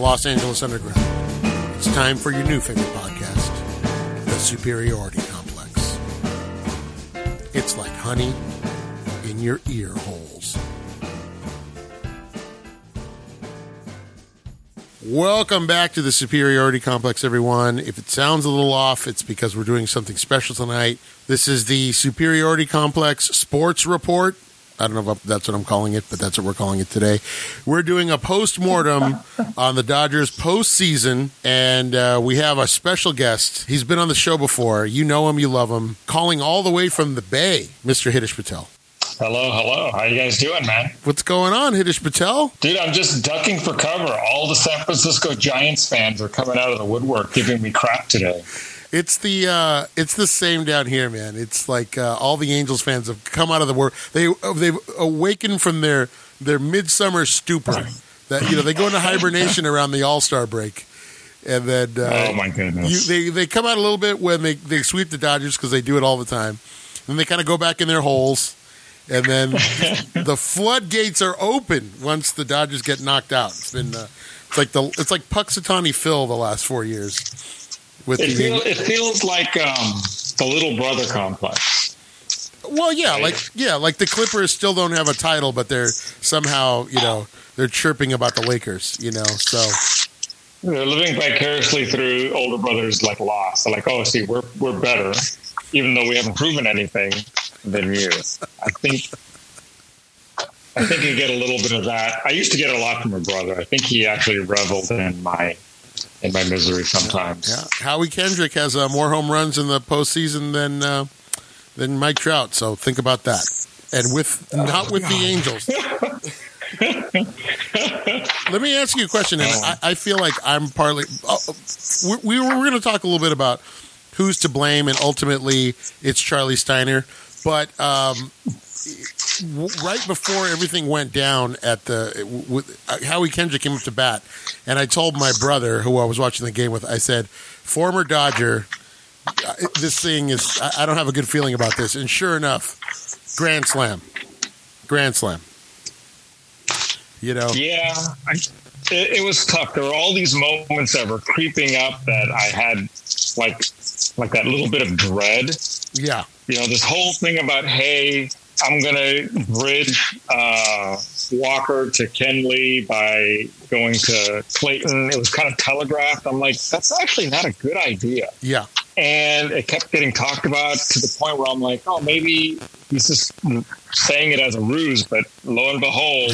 Los Angeles Underground. It's time for your new favorite podcast, The Superiority Complex. It's like honey in your ear holes. Welcome back to The Superiority Complex, everyone. If it sounds a little off, it's because we're doing something special tonight. This is the Superiority Complex Sports Report. I don't know if that's what I'm calling it, but that's what we're calling it today. We're doing a post-mortem on the Dodgers postseason, and we have a special guest. He's been on the show before. You know him, you love him. Calling all the way from the Bay, Mr. Hitesh Patel. Hello. How you guys doing, man? What's going on, Hitesh Patel? Dude, I'm just ducking for cover. All the San Francisco Giants fans are coming out of the woodwork giving me crap today. It's the same down here, man. It's like all the Angels fans have come out of the work. They've awakened from their midsummer stupor. That they go into hibernation around the All-Star break, and then oh my goodness, they come out a little bit when they sweep the Dodgers because they do it all the time. Then they kind of go back in their holes, and then the floodgates are open once the Dodgers get knocked out. It's been it's like Puxatawny Phil the last 4 years. It feels like the little brother complex. Well, yeah, right? like the Clippers still don't have a title, but they're somehow, they're chirping about the Lakers, so they're living vicariously through older brothers like loss. They're like, oh, see, we're better, even though we haven't proven anything than you. I think you get a little bit of that. I used to get a lot from my brother. I think he actually reveled in my misery sometimes. Yeah, Howie Kendrick has more home runs in the postseason than Mike Trout. So think about that, and not with the Angels. Let me ask you a question, and I feel like I'm partly. We were going to talk a little bit about who's to blame, and ultimately it's Charlie Steiner, but. Right before everything went down Howie Kendrick came up to bat, and I told my brother, who I was watching the game with, I said, former Dodger, this thing is, I don't have a good feeling about this. And sure enough, Grand Slam. Yeah, it was tough. There were all these moments that were creeping up that I had like that little bit of dread. Yeah. This whole thing about, hey, I'm going to bridge Walker to Kenley by going to Clayton. It was kind of telegraphed. I'm like, that's actually not a good idea. Yeah. And it kept getting talked about to the point where I'm like, oh, maybe he's just saying it as a ruse. But lo and behold,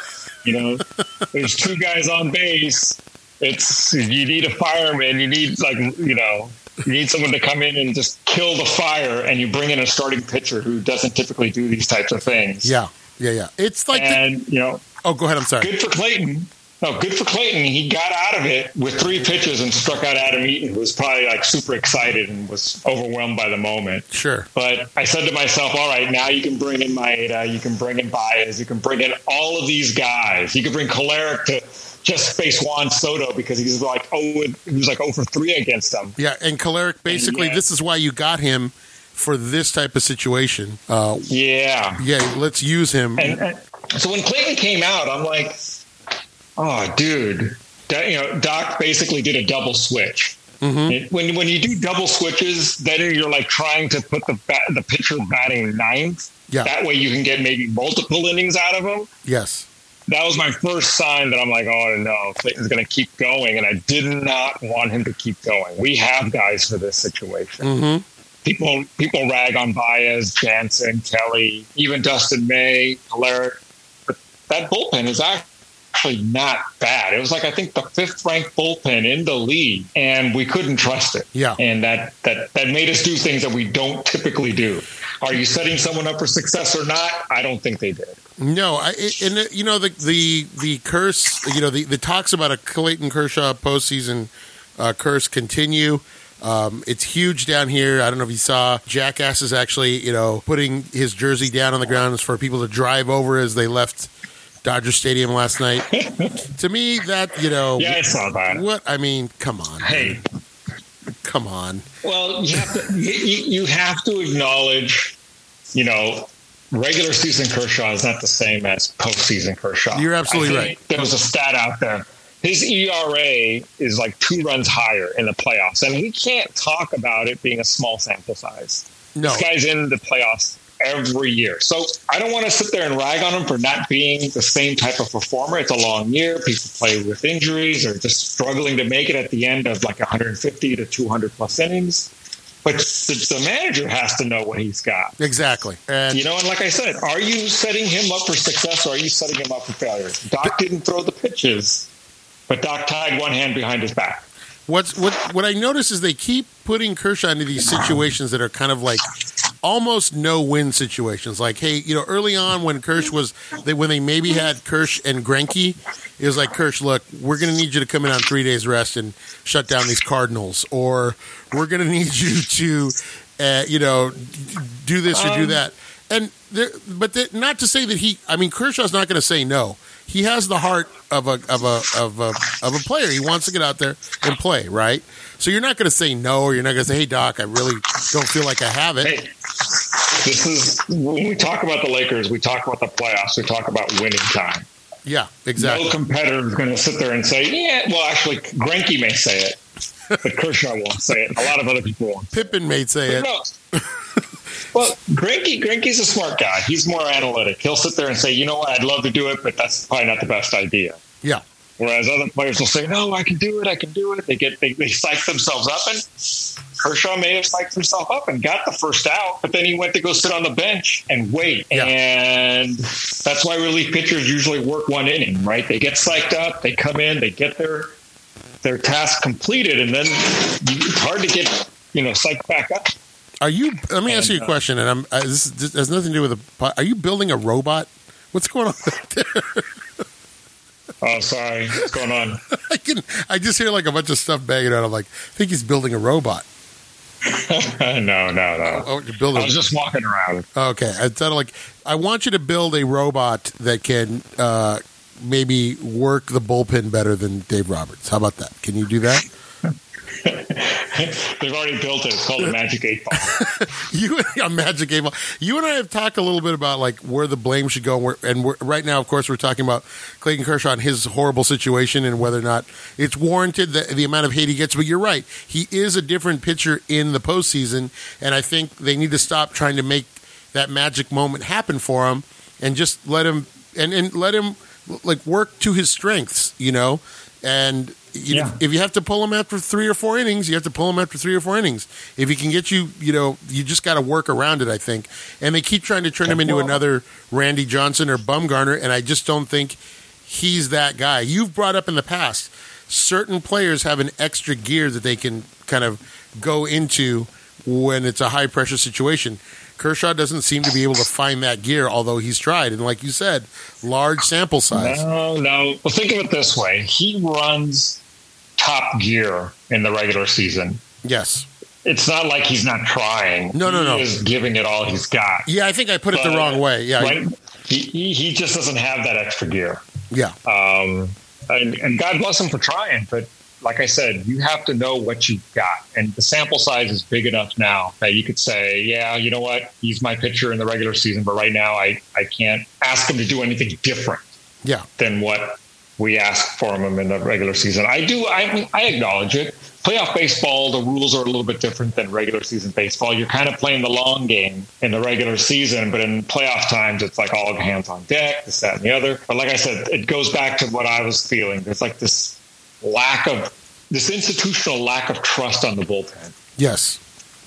there's two guys on base. You need a fireman. You need you need someone to come in and just kill the fire, and you bring in a starting pitcher who doesn't typically do these types of things. Yeah. It's like, oh, go ahead. I'm sorry. Good for Clayton. He got out of it with 3 pitches and struck out Adam Eaton, who was probably super excited and was overwhelmed by the moment. Sure. But I said to myself, all right, now you can bring in Maeda, you can bring in Baez, you can bring in all of these guys. You can bring Kolarek to just face Juan Soto because he was like 0 for 3 against them. Yeah, and Kolarek, basically, this is why you got him for this type of situation. Yeah, let's use him. And so when Clayton came out, I'm like, oh, dude, Doc basically did a double switch. Mm-hmm. When you do double switches, then you're like trying to put the pitcher batting ninth. Yeah. That way you can get maybe multiple innings out of him. Yes. That was my first sign that I'm like, oh, no, Clayton's going to keep going. And I did not want him to keep going. We have guys for this situation. Mm-hmm. People rag on Baez, Jansen, Kelly, even Dustin May, Kolarek. But that bullpen is actually not bad. It was I think the 5th ranked bullpen in the league, and we couldn't trust it. Yeah. And that made us do things that we don't typically do. Are you setting someone up for success or not? I don't think they did. No, the curse, the talks about a Clayton Kershaw postseason curse continue. It's huge down here. I don't know if you saw, Jackass is actually, putting his jersey down on the ground for people to drive over as they left Dodger Stadium last night. To me, that, yeah, I saw that. What? I mean, come on. Hey. Man. Come on. Well, you have to acknowledge, regular season Kershaw is not the same as postseason Kershaw. You're absolutely right. There was a stat out there. his ERA is like 2 runs higher in the playoffs. And we can't talk about it being a small sample size. No. This guy's in the playoffs every year. So I don't want to sit there and rag on him for not being the same type of performer. It's a long year. People play with injuries or just struggling to make it at the end of like 150 to 200 plus innings. But the manager has to know what he's got. Exactly. And and like I said, are you setting him up for success or are you setting him up for failure? Doc didn't throw the pitches, but Doc tied one hand behind his back. What I notice is they keep putting Kershaw into these situations that are kind of like almost no-win situations. Like, hey, early on when when they maybe had Kersh and Greinke, it was like, Kersh, look, we're going to need you to come in on 3 days rest and shut down these Cardinals, or we're going to need you to, do this or do that. And not to say that Kershaw's not going to say no. He has the heart of a player. He wants to get out there and play, right? So you're not going to say no, or you're not going to say, "Hey, Doc, I really don't feel like I have it." Hey, this is when we talk about the Lakers. We talk about the playoffs. We talk about winning time. Yeah, exactly. No competitor is going to sit there and say, "Yeah." Well, actually, Greinke may say it, but Kershaw won't say it. A lot of other people won't. Pippen may say it. No. Well, Greinke's a smart guy. He's more analytic. He'll sit there and say, "You know what? I'd love to do it, but that's probably not the best idea." Yeah. Whereas other players will say, "No, I can do it. I can do it." They psych themselves up, and Kershaw may have psyched himself up and got the first out, but then he went to go sit on the bench and wait. Yeah. And that's why relief pitchers usually work 1 inning, right? They get psyched up, they come in, they get their task completed, and then it's hard to get psyched back up. Let me ask you a question, and this has nothing to do with are you building a robot? What's going on there? Oh, sorry. What's going on? I just hear like a bunch of stuff banging out. I'm like, I think he's building a robot. No. Oh, you're building. I was just walking around. Okay. It sounded like I want you to build a robot that can maybe work the bullpen better than Dave Roberts. How about that? Can you do that? They've already built it. It's called the Magic 8 Ball. Magic 8 Ball. You and I have talked a little bit about like where the blame should go, right now, of course, we're talking about Clayton Kershaw and his horrible situation and whether or not it's warranted the amount of hate he gets. But you're right, he is a different pitcher in the postseason, and I think they need to stop trying to make that magic moment happen for him and just let him and let him like work to his strengths, and. If you have to pull him after 3 or 4 innings, you have to pull him after 3 or 4 innings. If he can get you, you just got to work around it, I think. And they keep trying to turn him into another Randy Johnson or Bumgarner, and I just don't think he's that guy. You've brought up in the past, certain players have an extra gear that they can kind of go into when it's a high-pressure situation. Kershaw doesn't seem to be able to find that gear, although he's tried. And like you said, large sample size. No. Well, think of it this way. He runs top gear in the regular season. Yes. It's not like he's not trying. No. He is giving it all he's got. Yeah, I think I put it the wrong way. Yeah. Right? He just doesn't have that extra gear. Yeah. And God bless him for trying, but like I said, you have to know what you've got. And the sample size is big enough now that you could say, yeah, you know what? He's my pitcher in the regular season, but right now I can't ask him to do anything different than what we ask for him in the regular season. I acknowledge it. Playoff baseball, the rules are a little bit different than regular season baseball. You're kind of playing the long game in the regular season, but in playoff times, it's like all hands on deck, this, that, and the other. But like I said, it goes back to what I was feeling. There's like this institutional lack of trust on the bullpen. Yes.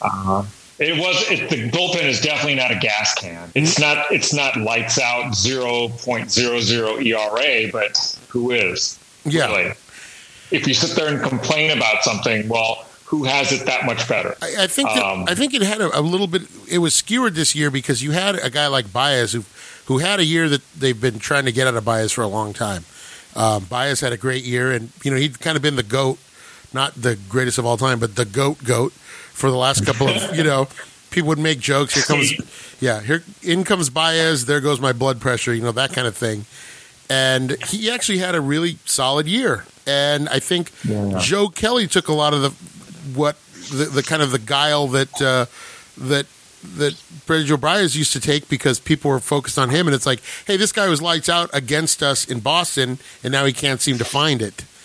The bullpen is definitely not a gas can. It's not lights out 0.00 ERA, but who is? Yeah. Really? If you sit there and complain about something, well, who has it that much better? I think it had a little bit. It was skewered this year because you had a guy like Baez who had a year that they've been trying to get out of Baez for a long time. Baez had a great year, and he'd kind of been the GOAT, not the greatest of all time, but the GOAT for the last couple of people would make jokes. In comes Baez, there goes my blood pressure, that kind of thing. And he actually had a really solid year. And I think Joe Kelly took a lot of the kind of the guile that Pedro Baez used to take because people were focused on him. And it's like, hey, this guy was lights out against us in Boston, and now he can't seem to find it.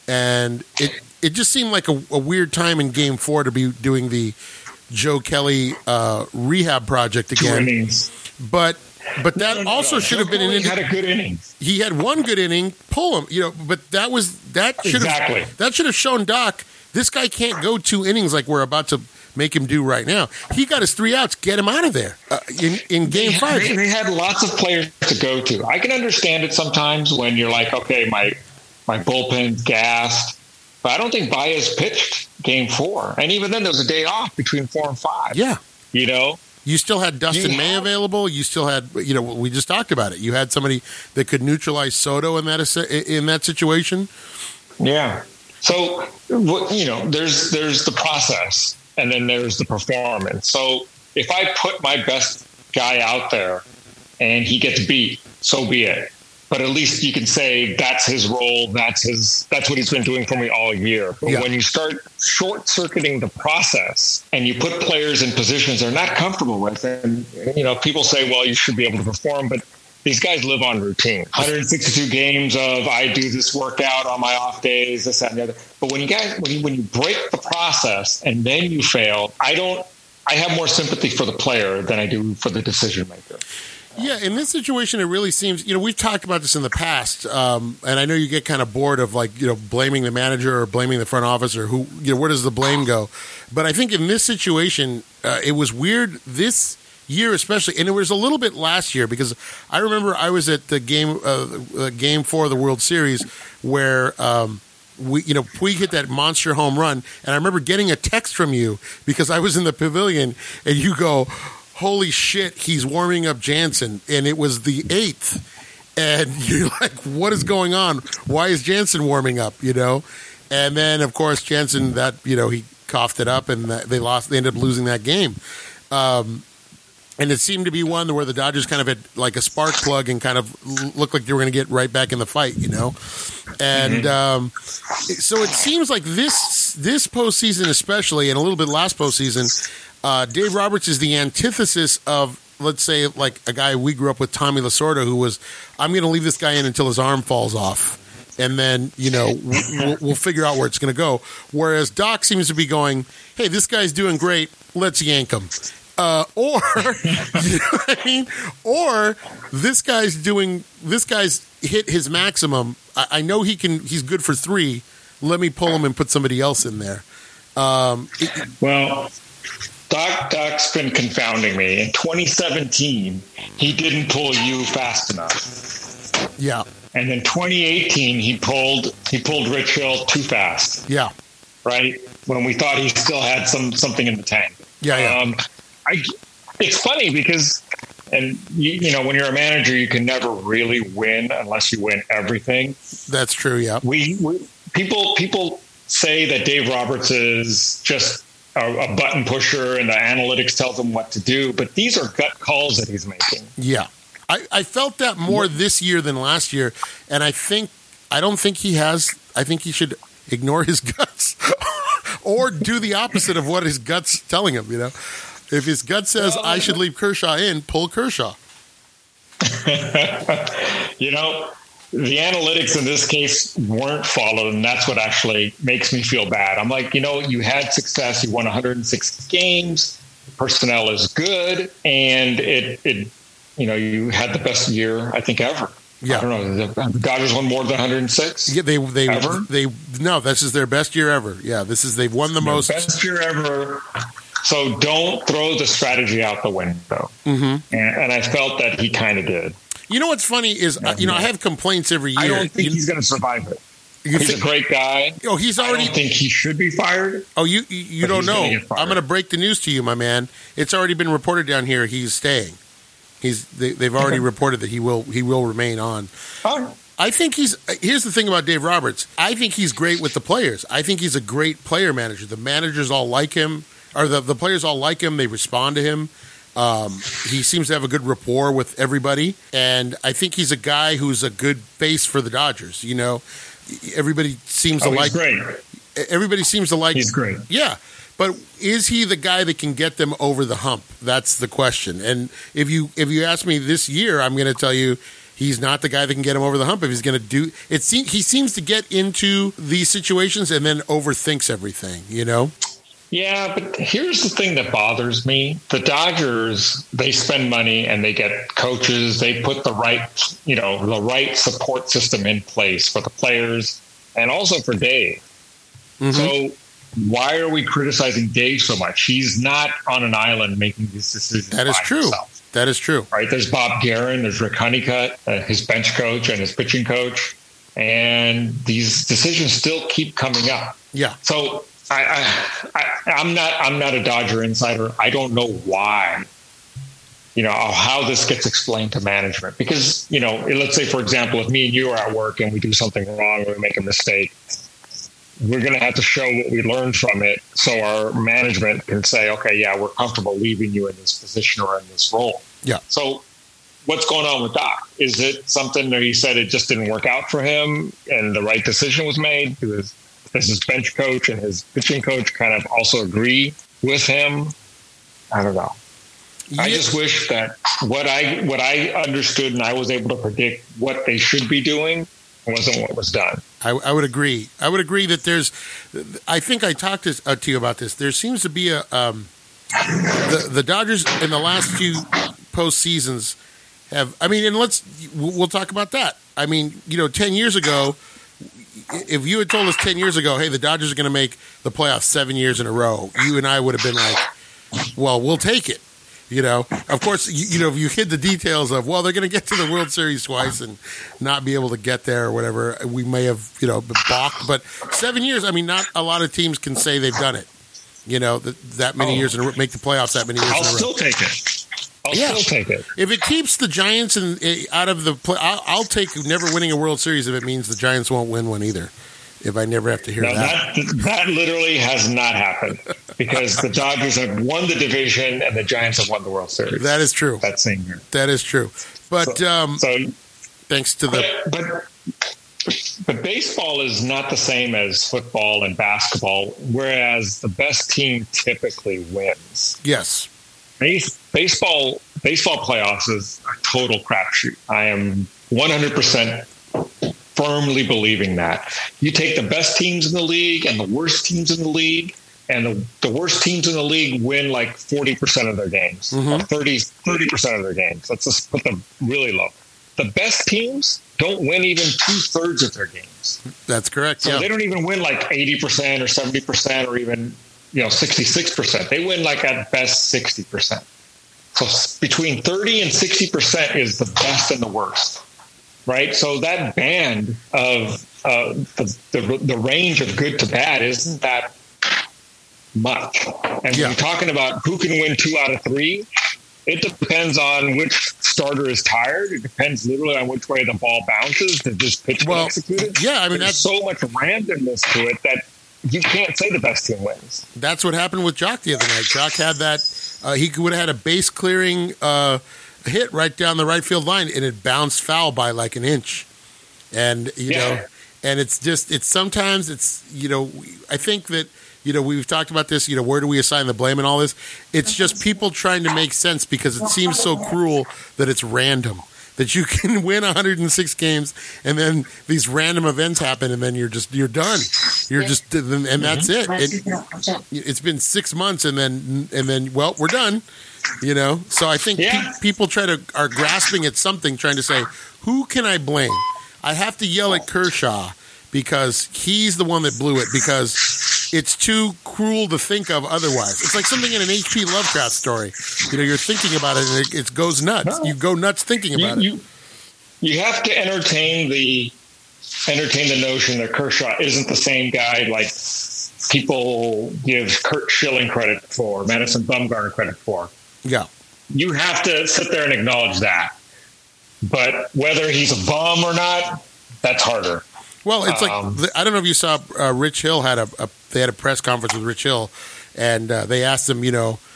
and it just seemed like a weird time in Game 4 to be doing the Joe Kelly rehab project again. But that also should have been an inning. Had a good inning. He had one good inning. Pull him, but that should have shown Doc this guy can't go 2 innings like we're about to make him do right now. He got his 3 outs. Get him out of there in Game 5. They had lots of players to go to. I can understand it sometimes when you're like, okay, my bullpen's gassed. But I don't think Baez pitched Game 4. And even then, there was a day off between 4 and 5. Yeah. You still had Dustin May available. You still had, we just talked about it. You had somebody that could neutralize Soto in that situation. Yeah. So, there's the process, and then there's the performance. So if I put my best guy out there and he gets beat, so be it. But at least you can say that's his role. That's what he's been doing for me all year. But when you start short-circuiting the process and you put players in positions they're not comfortable with, and people say, well, you should be able to perform, but these guys live on routine. 162 games of I do this workout on my off days, this, that, and the other. But when you break the process and then you fail, I have more sympathy for the player than I do for the decision maker. Yeah, in this situation, it really seems, we've talked about this in the past, and I know you get kind of bored of blaming the manager or blaming the front office or where does the blame go? But I think in this situation, it was weird this year especially, and it was a little bit last year because I remember I was at the Game 4 of the World Series where Puig hit that monster home run, and I remember getting a text from you because I was in the pavilion, and you go, holy shit, he's warming up Jansen. And it was the 8th. And you're like, what is going on? Why is Jansen warming up, And then, of course, Jansen, he coughed it up, and they ended up losing that game. And it seemed to be one where the Dodgers kind of had like a spark plug and kind of looked like they were going to get right back in the fight, And so it seems like this postseason especially, and a little bit last postseason, Dave Roberts is the antithesis of, let's say, like a guy we grew up with, Tommy Lasorda, who was, I'm going to leave this guy in until his arm falls off, and then, we'll figure out where it's going to go. Whereas Doc seems to be going, hey, this guy's doing great, let's yank him. Or, you know what I mean? Or this guy's hit his maximum. I know he's good for 3. Let me pull him and put somebody else in there. Doc's been confounding me. In 2017, he didn't pull you fast enough. Yeah. And in 2018, he pulled Rich Hill too fast. Yeah. Right? When we thought he still had something in the tank. Yeah. It's funny because, and when you're a manager, you can never really win unless you win everything. That's true. Yeah. People say that Dave Roberts is just a button pusher and the analytics tells him what to do, but these are gut calls that he's making. Yeah. I felt that more this year than last year, and I don't think he has. I think he should ignore his guts or do the opposite of what his gut's telling him, If his gut says I should leave Kershaw in, pull Kershaw. The analytics in this case weren't followed, and that's what actually makes me feel bad. I'm like, you had success. You won 106 games. Personnel is good, and you had the best year I think ever. Yeah. I don't know. The Dodgers won more than 106. Yeah, ever? No, this is their best year ever. Yeah, they've won the most. Best year ever. So don't throw the strategy out the window. Mm-hmm. And I felt that he kind of did. You know what's funny is, I have complaints every year. I don't think he's going to survive it. He's a great guy. Oh, he's already. I don't think he should be fired. Oh, you don't know. I'm going to break the news to you, my man. It's already been reported down here. He's staying. They've already reported that he will remain on. Oh. I think here's the thing about Dave Roberts. I think he's great with the players. I think he's a great player manager. The managers all like him, or the players all like him. They respond to him. He seems to have a good rapport with everybody, and I think he's a guy who's a good face for the Dodgers. Everybody seems to like. Great. Everybody seems to like. He's great. Yeah, but is he the guy that can get them over the hump? That's the question. And if you ask me this year, I'm going to tell you he's not the guy that can get him over the hump if he's going to do it. He seems to get into these situations and then overthinks everything, you know? Yeah, but here's the thing that bothers me. The Dodgers, they spend money and they get coaches. They put the right support system in place for the players and also for Dave. Mm-hmm. So why are we criticizing Dave so much? He's not on an island making these decisions. That is true. Himself. That is true. Right? There's Bob Guerin, there's Rick Honeycutt, his bench coach and his pitching coach. And these decisions still keep coming up. Yeah. So I'm not a Dodger insider. I don't know why, how this gets explained to management. Because, let's say, for example, if me and you are at work and we do something wrong or we make a mistake, we're going to have to show what we learned from it so our management can say, okay, yeah, we're comfortable leaving you in this position or in this role. Yeah. So what's going on with Doc? Is it something that he said it just didn't work out for him and the right decision was made? Does his bench coach and his pitching coach kind of also agree with him? I don't know. Yeah. I just wish that what I understood and I was able to predict what they should be doing wasn't what was done. I would agree. I would agree that I think I talked to you about this. There seems to be the Dodgers in the last few postseasons we'll talk about that. 10 years ago, if you had told us 10 years ago, hey, the Dodgers are going to make the playoffs 7 years in a row, you and I would have been like, well, we'll take it. Of course, if you hid the details of, well, they're going to get to the World Series twice and not be able to get there or whatever, we may have, been balked. But 7 years, not a lot of teams can say they've done it. That many years in a row, make the playoffs that many years in a row. I'll still take it. I'll still take it. If it keeps the Giants out of the play, I'll take never winning a World Series if it means the Giants won't win one either. If I never have to hear that. That literally has not happened because the Dodgers have won the division and the Giants have won the World Series. That is true. That same year. That is true. But thanks to But baseball is not the same as football and basketball, whereas the best team typically wins. Yes. Baseball playoffs is a total crapshoot. I am 100% firmly believing that. You take the best teams in the league and the worst teams in the league, and the worst teams in the league win like 40% of their games, 30% of their games. Let's just put them really low. The best teams don't win even 2/3 of their games. That's correct. So they don't even win like 80% or 70% or even 66%. They win like at best 60%. So between 30 and 60% is the best and the worst, right? So that band of the range of good to bad isn't that much. And when you're talking about who can win 2 out of 3, it depends on which starter is tired. It depends literally on which way the ball bounces to just pitch get executed. Yeah, there's that's so much randomness to it that you can't say the best team wins. That's what happened with Jock the other night. Jock had that. He would have had a base clearing hit right down the right field line, and it bounced foul by like an inch. And and it's sometimes I think that. We've talked about this, where do we assign the blame and all this? It's just people trying to make sense because it seems so cruel that it's random, that you can win 106 games and then these random events happen and then you're done. And that's it. It's been 6 months and then we're done, So I think people are grasping at something, trying to say, who can I blame? I have to yell at Kershaw because he's the one that blew it, because it's too cruel to think of otherwise. It's like something in an H.P. Lovecraft story. You're thinking about it and it goes nuts. You go nuts thinking about it. You have to entertain the notion that Kershaw isn't the same guy like people give Kurt Schilling credit for, Madison Bumgarner credit for. Yeah. You have to sit there and acknowledge that. But whether he's a bum or not, that's harder. Well, it's like, I don't know if you saw Rich Hill they had a press conference with Rich Hill, and they asked him,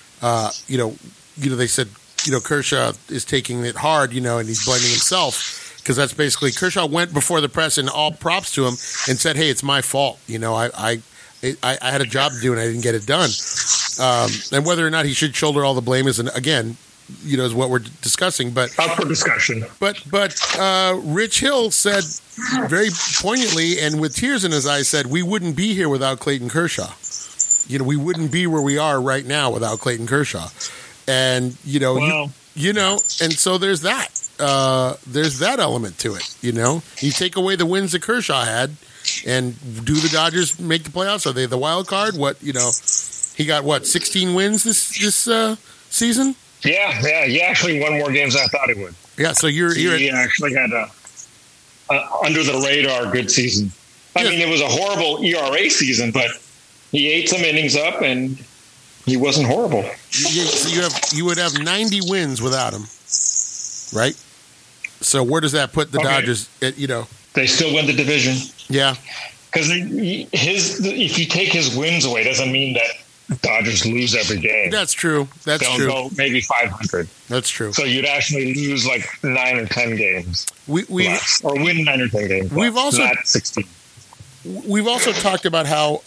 they said, Kershaw is taking it hard, and he's blaming himself, because that's basically, Kershaw went before the press and all props to him and said, hey, it's my fault. I had a job to do and I didn't get it done. And whether or not he should shoulder all the blame is, again, is what we're discussing. But up for discussion. But Rich Hill said very poignantly and with tears in his eyes, said we wouldn't be here without Clayton Kershaw. We wouldn't be where we are right now without Clayton Kershaw. And and so there's that. There's that element to it. You take away the wins that Kershaw had, and do the Dodgers make the playoffs? Are they the wild card? He got 16 wins this season? Yeah. He actually won more games than I thought he would. Yeah, so he actually had a under the radar good season. I mean, it was a horrible ERA season, but he ate some innings up and he wasn't horrible. So you would have 90 wins without him, right? So where does that put the Dodgers? They still win the division. Yeah, because if you take his wins away, doesn't mean that Dodgers lose every game. That's true. They'll go maybe 500. That's true. So you'd actually lose like 9 or 10 games. Or win 9 or 10 games. We've also not 16. We've also talked about how.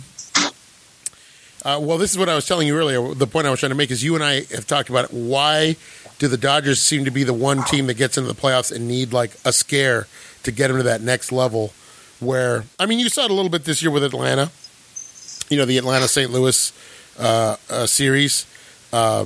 This is what I was telling you earlier. The point I was trying to make is you and I have talked about it. Why do the Dodgers seem to be the one team that gets into the playoffs and need like a scare to get them to that next level? Where you saw it a little bit this year with Atlanta. The Atlanta-St. Louis series, but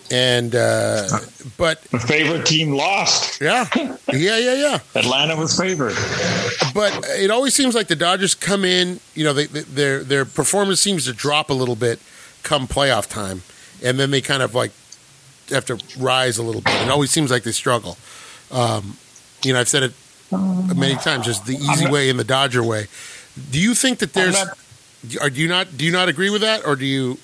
the favorite team lost. Yeah. Atlanta was favored, but it always seems like the Dodgers come in. Their performance seems to drop a little bit come playoff time, and then they kind of like have to rise a little bit. It always seems like they struggle. I've said it many times, just the easy way and the Dodger way. Do you think that there's? Do you not agree with that, or do you?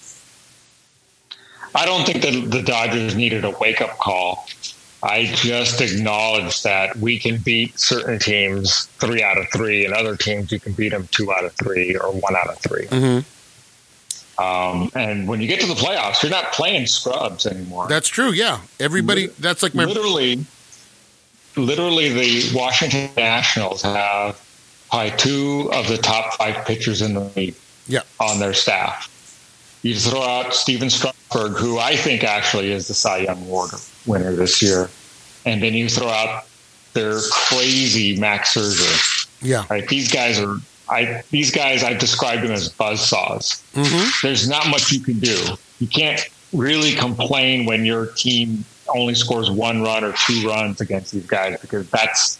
I don't think that the Dodgers needed a wake-up call. I just acknowledge that we can beat certain teams 3 out of 3, and other teams you can beat them 2 out of 3 or 1 out of 3. Mm-hmm. And when you get to the playoffs, you're not playing scrubs anymore. That's true. Yeah, everybody. That's like my literally the Washington Nationals have probably 2 of the top 5 pitchers in the league. Yeah. On their staff. You throw out Steven Strasburg, who I think actually is the Cy Young Award winner this year. And then you throw out their crazy Max Scherzer. Yeah. Right? These guys I've described them as buzzsaws. Mm-hmm. There's not much you can do. You can't really complain when your team only scores 1 run or 2 runs against these guys, because that's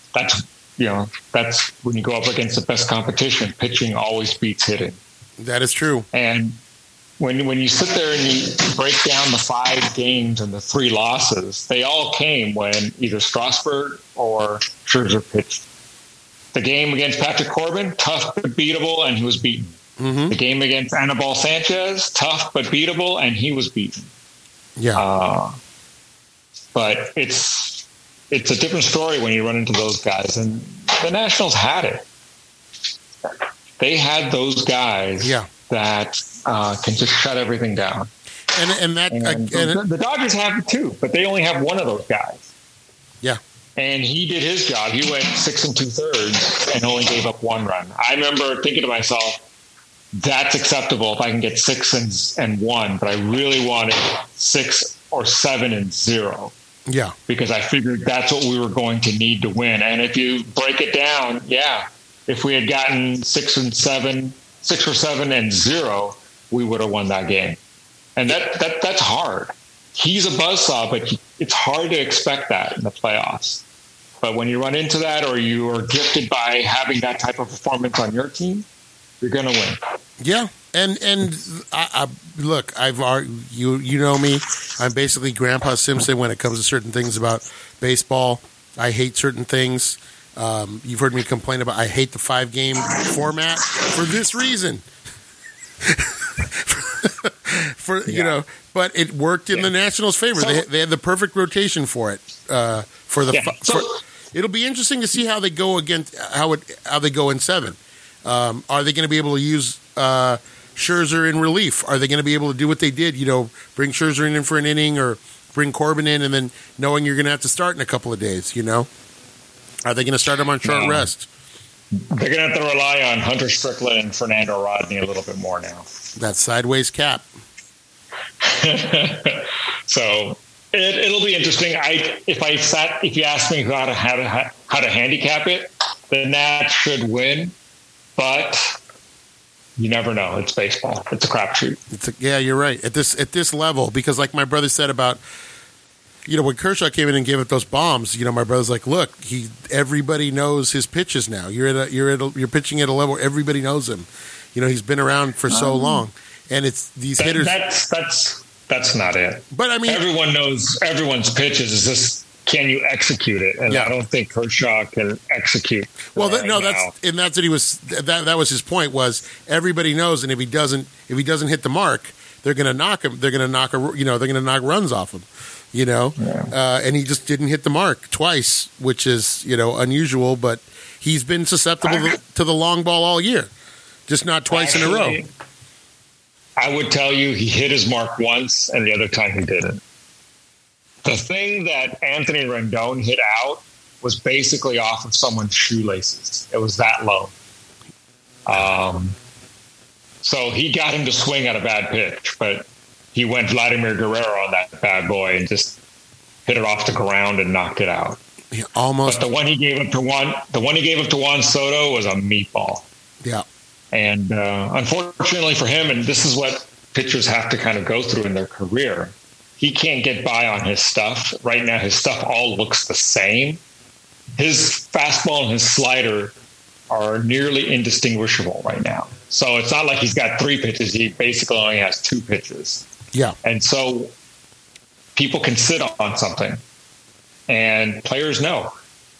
when you go up against the best competition. Pitching always beats hitting. That is true. And when you sit there and you break down the 5 games and the 3 losses, they all came when either Strasburg or Scherzer pitched. The game against Patrick Corbin, tough but beatable, and he was beaten. Mm-hmm. The game against Anibal Sanchez, tough but beatable, and he was beaten. Yeah. But it's a different story when you run into those guys, and the Nationals had it. They had those guys that can just shut everything down. And the Dodgers have it too, but they only have one of those guys. Yeah. And he did his job. He went 6 2/3 and only gave up 1 run. I remember thinking to myself, that's acceptable if I can get 6 and 1, but I really wanted 6 or 7 and 0. Yeah. Because I figured that's what we were going to need to win. And if you break it down, if we had gotten 6 or 7 and 0, we would have won that game. And that's hard. He's a buzzsaw, but it's hard to expect that in the playoffs. But when you run into that, or you are gifted by having that type of performance on your team, you're going to win. Yeah. And I look, you know me. I'm basically Grandpa Simpson when it comes to certain things about baseball. I hate certain things. You've heard me complain about I hate the 5-game format for this reason. But it worked in the Nationals' favor. They had the perfect rotation for it. It'll be interesting to see how they go against how they go in 7. Are they going to be able to use Scherzer in relief? Are they going to be able to do what they did? Bring Scherzer in for an inning, or bring Corbin in, and then knowing you're going to have to start in a couple of days. Are they going to start him on short rest? They're going to have to rely on Hunter Strickland and Fernando Rodney a little bit more now. That sideways cap. So It'll be interesting. If you asked me how to handicap it, the Nats should win, but you never know. It's baseball. It's a crapshoot. Yeah, you're right. At this level, because like my brother said about, when Kershaw came in and gave up those bombs, my brother's like, look, everybody knows his pitches now. You're pitching at a level where everybody knows him. He's been around for so long, and it's these hitters. That's not it. But I mean, everyone knows everyone's pitches. Is this? Can you execute it? And I don't think Kershaw can execute. Well, that's what he was. That was his point. Was everybody knows, and if he doesn't hit the mark, they're going to knock him. They're going to knock runs off him. And he just didn't hit the mark twice, which is unusual. But he's been susceptible to the long ball all year, just not twice in a row. I would tell you he hit his mark once, and the other time he didn't. The thing that Anthony Rendon hit out was basically off of someone's shoelaces. It was that low. So he got him to swing at a bad pitch, but he went Vladimir Guerrero on that bad boy and just hit it off the ground and knocked it out. Almost. But the one he gave up to Juan Soto was a meatball. Yeah. And unfortunately for him, and this is what pitchers have to kind of go through in their career, he can't get by on his stuff. Right now, his stuff all looks the same. His fastball and his slider are nearly indistinguishable right now. So it's not like he's got 3 pitches. He basically only has 2 pitches. Yeah. And so people can sit on something. And players know.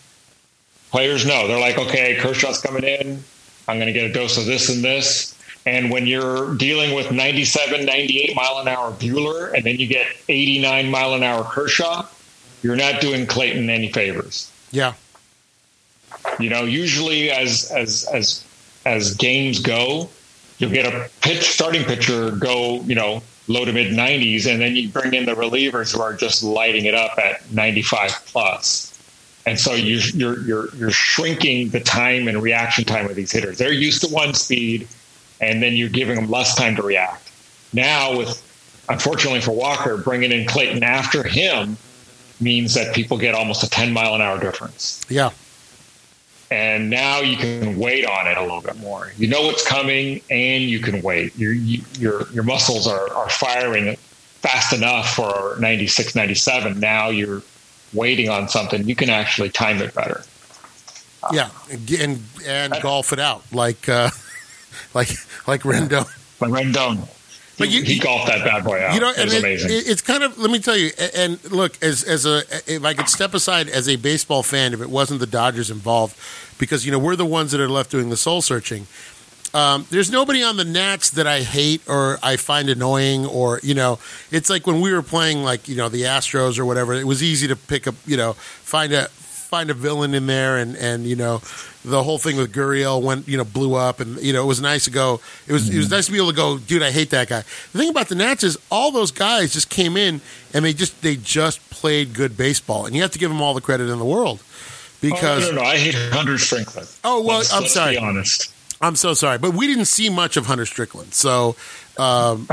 They're like, okay, Kershaw's coming in. I'm going to get a dose of this and this. And when you're dealing with 97, 98 mile an hour Buehler, and then you get 89 mile an hour Kershaw, you're not doing Clayton any favors. Yeah. Usually as games go, you'll get a starting pitcher go, low to mid 90s, and then you bring in the relievers who are just lighting it up at 95 plus. And so you're shrinking the time and reaction time of these hitters. They're used to one speed, and then you're giving them less time to react. Now, unfortunately for Walker, bringing in Clayton after him means that people get almost a 10 mile an hour difference. Yeah. And now you can wait on it a little bit more. You know what's coming, and you can wait. Your muscles are firing fast enough for 96, 97. Now you're waiting on something. You can actually time it better. Yeah, and golf it out like Rendon. Like Rendon. But he golfed that bad boy out. It was amazing. It's kind of, let me tell you, and look, if I could step aside as a baseball fan, if it wasn't the Dodgers involved, because we're the ones that are left doing the soul searching. There's nobody on the Nats that I hate or I find annoying, or it's like when we were playing the Astros or whatever. It was easy to pick up, find a villain in there, and the whole thing with Gurriel went blew up, and it was nice to go. It was nice to be able to go, dude, I hate that guy. The thing about the Nats is all those guys just came in and they just played good baseball, and you have to give them all the credit in the world. Because no, I hate Hunter Strickland. Oh well, I'm sorry. Let's be honest. I'm so sorry, but we didn't see much of Hunter Strickland. So when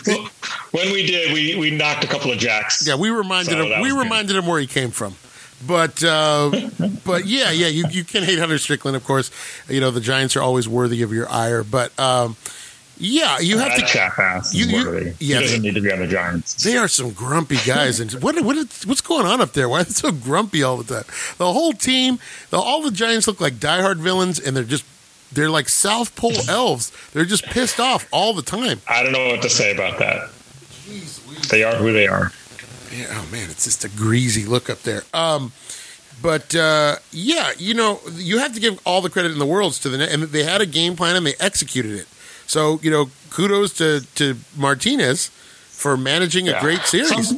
we did, we knocked a couple of jacks. Yeah, we reminded him where he came from. But yeah, you can hate Hunter Strickland, of course. The Giants are always worthy of your ire, but yeah, you have to. Jackass is worthy. He doesn't need to be on the Giants. They are some grumpy guys, and what's going on up there? Why are they so grumpy all the time? The whole team, all the Giants look like diehard villains, and they're like South Pole elves. They're just pissed off all the time. I don't know what to say about that. Jeez, they are who they are. Yeah, oh man, it's just a greasy look up there. But yeah, you have to give all the credit in the world to the Nets, and they had a game plan and they executed it. So kudos to Martinez for managing a great series.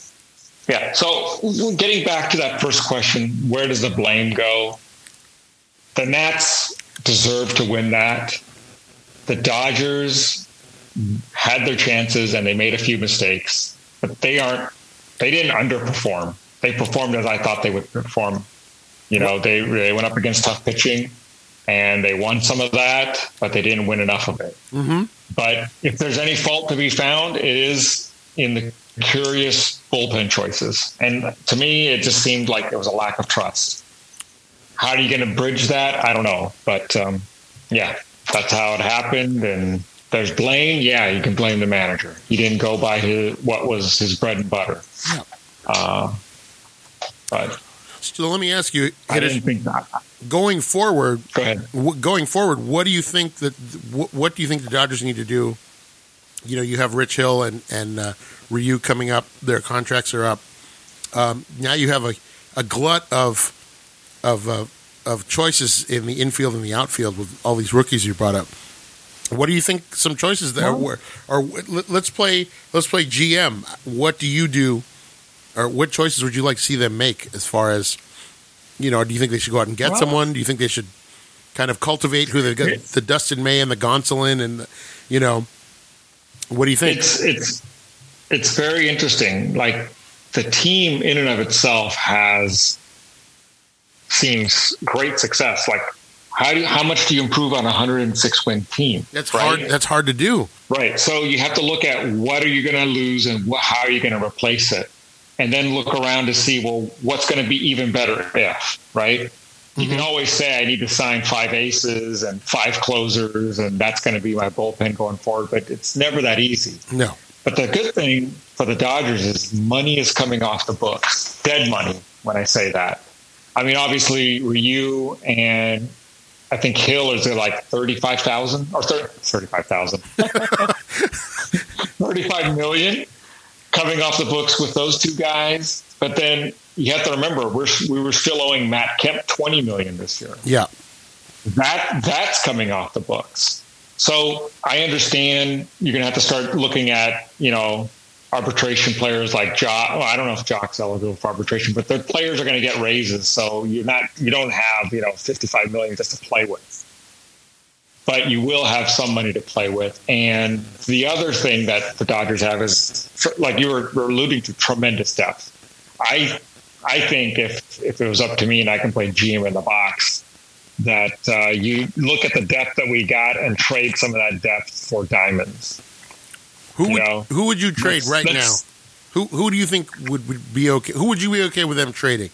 So getting back to that first question, where does the blame go? The Nats deserve to win that. The Dodgers had their chances and they made a few mistakes, but they didn't underperform. They performed as I thought they would perform. They went up against tough pitching and they won some of that, but they didn't win enough of it. Mm-hmm. But if there's any fault to be found, it is in the curious bullpen choices. And to me, it just seemed like there was a lack of trust. How are you going to bridge that? I don't know. But, that's how it happened. And there's blame. Yeah, you can blame the manager. He didn't go by what was his bread and butter. Yeah. But so let me ask you, I didn't think that. Going forward, Go ahead. Going forward, what do you think the Dodgers need to do? You know, you have Rich Hill and Ryu coming up; their contracts are up. Now you have a glut of choices in the infield and the outfield with all these rookies you brought up. What do you think? Some choices there, or let's play GM. What do you do, or what choices would you like to see them make as far as? You know, do you think they should go out and get someone? Do you think they should kind of cultivate who they've got, the Dustin May and the Gonsolin and, what do you think? It's very interesting. Like the team in and of itself has seen great success. Like how much do you improve on a 106-win team? That's hard. That's hard to do. Right. So you have to look at what are you going to lose and how are you going to replace it? And then look around to see, well, what's going to be even better if, right? You can always say, I need to sign 5 aces and 5 closers, and that's going to be my bullpen going forward. But it's never that easy. No. But the good thing for the Dodgers is money is coming off the books. Dead money, when I say that. I mean, obviously, Ryu and I think Hill is like 35,000 or 35,000. 35 million. Coming off the books with those two guys, but then you have to remember we were still owing Matt Kemp $20 million this year. Yeah, that's coming off the books. So I understand you're going to have to start looking at arbitration players like Jock. Well, I don't know if Jock's eligible for arbitration, but the players are going to get raises, so you don't have $55 million just to play with. But you will have some money to play with. And the other thing that the Dodgers have is, like you were alluding to, tremendous depth. I think if it was up to me and I can play GM in the box, that you look at the depth that we got and trade some of that depth for diamonds. Who would you trade now? Who do you think would be okay? Who would you be okay with them trading?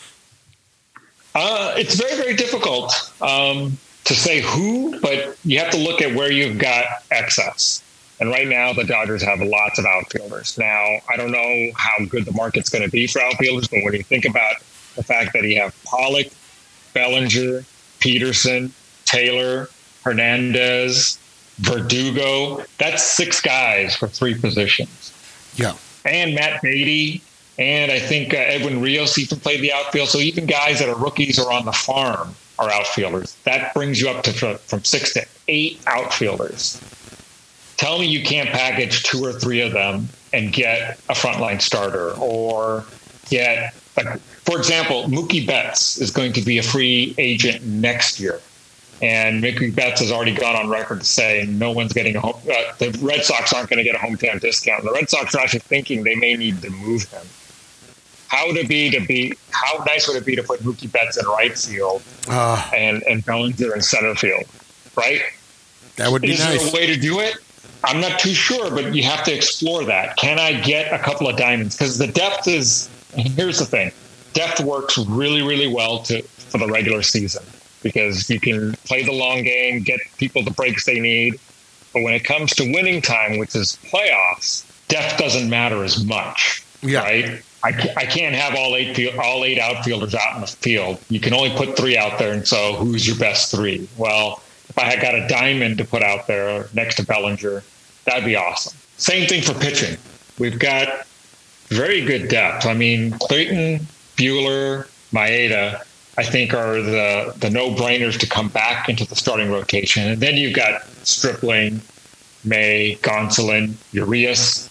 It's very, very difficult. To say who, but you have to look at where you've got excess. And right now, the Dodgers have lots of outfielders. Now, I don't know how good the market's going to be for outfielders, but when you think about the fact that you have Pollock, Bellinger, Peterson, Taylor, Hernandez, Verdugo, that's 6 guys for 3 positions. Yeah. And Matt Beatty, and I think Edwin Rios even played the outfield. So even guys that are rookies or on the farm are outfielders. That brings you up to from 6 to 8 outfielders. Tell me you can't package 2 or 3 of them and get a frontline starter, or get, like, for example, Mookie Betts is going to be a free agent next year. And Mookie Betts has already gone on record to say no one's getting the Red Sox aren't going to get a hometown discount. The Red Sox are actually thinking they may need to move him. How nice would it be to put Mookie Betts in right field and Bellinger in center field, right? That would be nice. Is there a way to do it? I'm not too sure, but you have to explore that. Can I get a couple of diamonds? Because the depth is, here's the thing, depth works really, really well for the regular season because you can play the long game, get people the breaks they need. But when it comes to winning time, which is playoffs, depth doesn't matter as much, right? I can't have all eight outfielders out in the field. You can only put 3 out there, and so who's your best 3? Well, if I had got a diamond to put out there next to Bellinger, that'd be awesome. Same thing for pitching. We've got very good depth. I mean, Clayton, Buehler, Maeda, I think are the no-brainers to come back into the starting rotation. And then you've got Stripling, May, Gonsolin, Urias,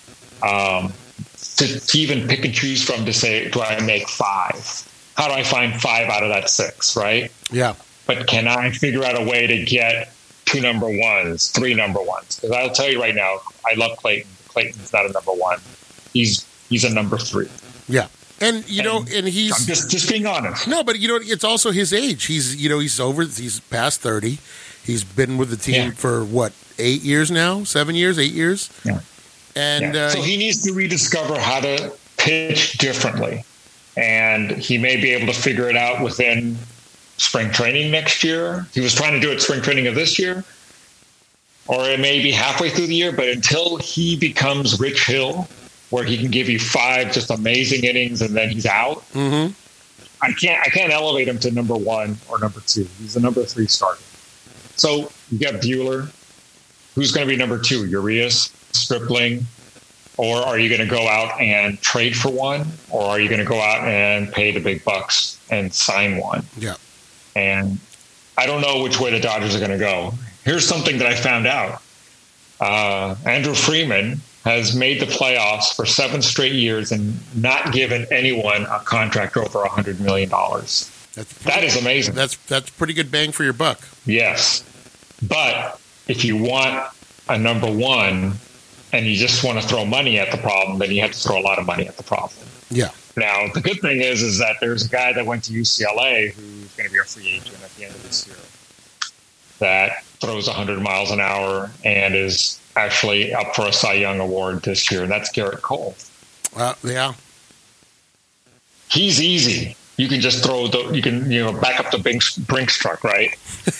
to even pick and choose from to say, do I make 5? How do I find 5 out of that 6, right? Yeah. But can I figure out a way to get 2 number 1s, 3 number 1s? Because I'll tell you right now, I love Clayton. Clayton's not a number 1. He's a number 3. Yeah. And and he's I'm just being honest. No, but it's also his age. He's past 30. He's been with the team for what, 8 years now? 7 years, 8 years? Yeah. And so he needs to rediscover how to pitch differently. And he may be able to figure it out within spring training next year. He was trying to do it spring training of this year, or it may be halfway through the year. But until he becomes Rich Hill, where he can give you 5 just amazing innings and then he's out, I can't elevate him to number 1 or number 2. He's a number 3 starter. So you got Buehler. Who's going to be number 2? Urias, Stripling? Or are you going to go out and trade for one? Or are you going to go out and pay the big bucks and sign one? Yeah. And I don't know which way the Dodgers are going to go. Here's something that I found out. Andrew Freeman has made the playoffs for 7 straight years and not given anyone a contract over $100 million. That is amazing. That's pretty good bang for your buck. Yes. But if you want a number 1 and you just want to throw money at the problem, then you have to throw a lot of money at the problem. Yeah. Now, the good thing is that there's a guy that went to UCLA who's going to be a free agent at the end of this year that throws 100 miles an hour and is actually up for a Cy Young award this year, and that's Garrett Cole. Yeah. He's easy. You can just back up the Brinks truck, right?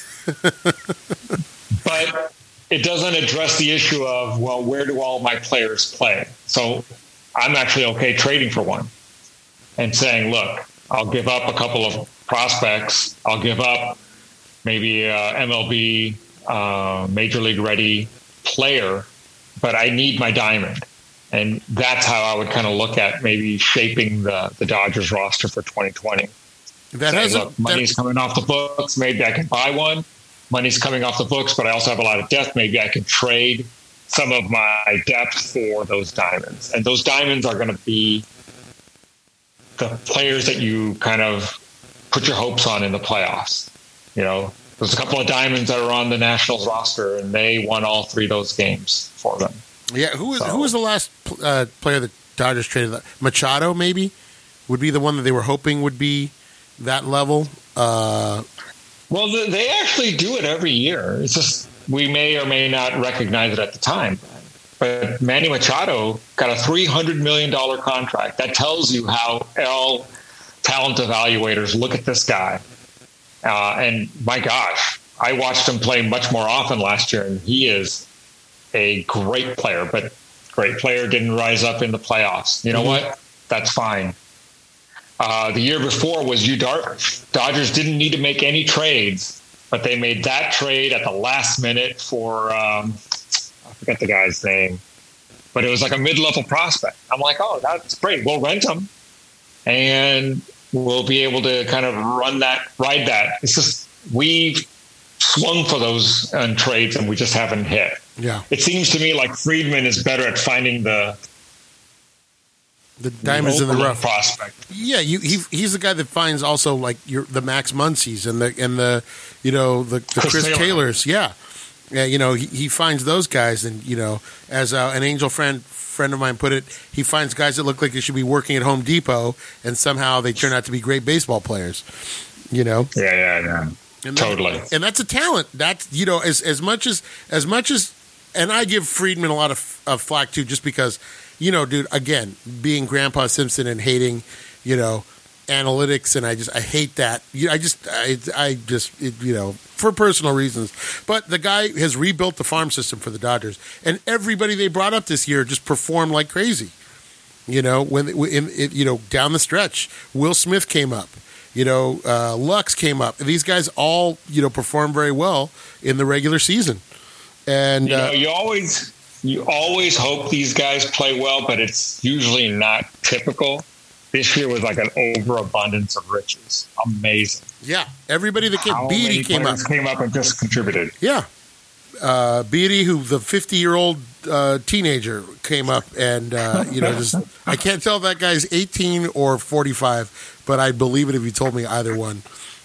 But it doesn't address the issue of, well, where do all my players play? So I'm actually okay trading for one and saying, look, I'll give up a couple of prospects. I'll give up maybe MLB Major League ready player, but I need my diamond. And that's how I would kind of look at maybe shaping the Dodgers roster for 2020. Money's coming off the books. Maybe I can buy one. Money's coming off the books, but I also have a lot of depth. Maybe I can trade some of my depth for those diamonds. And those diamonds are going to be the players that you kind of put your hopes on in the playoffs. You know, there's a couple of diamonds that are on the Nationals roster, and they won all 3 of those games for them. Yeah, who was the last player that Dodgers traded? Machado, maybe, would be the one that they were hoping would be that level. Well, they actually do it every year. It's just we may or may not recognize it at the time. But Manny Machado got a $300 million contract. That tells you how all talent evaluators look at this guy. And my gosh, I watched him play much more often last year, and he is a great player. But great player didn't rise up in the playoffs. You know what? That's fine. The year before was Yu Darvish. Dodgers didn't need to make any trades, but they made that trade at the last minute for I forget the guy's name, but it was like a mid-level prospect. I'm like, oh, that's great. We'll rent him, and we'll be able to kind of ride that. It's just we've swung for those trades, and we just haven't hit. Yeah, it seems to me like Friedman is better at finding the diamonds in the rough prospect. Yeah, he's the guy that finds also like the Max Muncies and the Chris Taylors. Yeah, he finds those guys, and as an Angel friend of mine put it, he finds guys that look like they should be working at Home Depot, and somehow they turn out to be great baseball players. Yeah. And totally. And that's a talent. That's as much as, and I give Friedman a lot of flack too, just because. Dude, again, being Grandpa Simpson and hating, analytics, and I hate that. I just for personal reasons. But the guy has rebuilt the farm system for the Dodgers, and everybody they brought up this year just performed like crazy. Down the stretch, Will Smith came up. Lux came up. These guys all, performed very well in the regular season. And you always hope these guys play well, but it's usually not typical. This year was like an overabundance of riches. Amazing. Yeah. Everybody that Beatty came up and just contributed. Yeah. Beatty, who the 50-year-old teenager came up and, I can't tell if that guy's 18 or 45, but I'd believe it if you told me either one.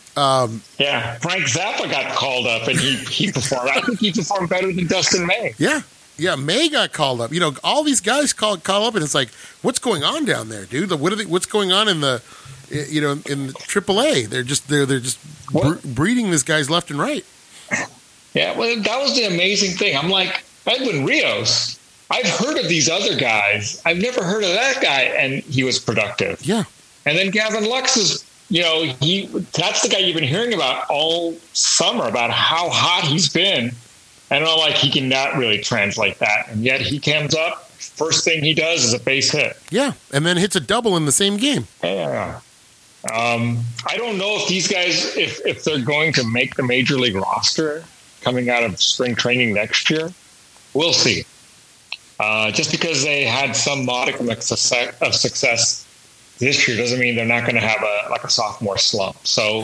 Frank Zappa got called up and he performed. I think he performed better than Dustin May. Yeah. Yeah, May got called up. All these guys call up, and it's like, what's going on down there, dude? What's going on in the, in the AAA? They're just breeding these guys left and right. Yeah, well, that was the amazing thing. I'm like, Edwin Rios I've heard of these other guys. I've never heard of that guy, and he was productive. Yeah. And then Gavin Lux is, that's the guy you've been hearing about all summer, about how hot he's been. And I'm like, he cannot really translate that. And yet he comes up, first thing he does is a base hit. Yeah, and then hits a double in the same game. Yeah. I don't know if these guys, if they're going to make the major league roster coming out of spring training next year. We'll see. Just because they had some modicum of success this year doesn't mean they're not going to have a sophomore slump. So,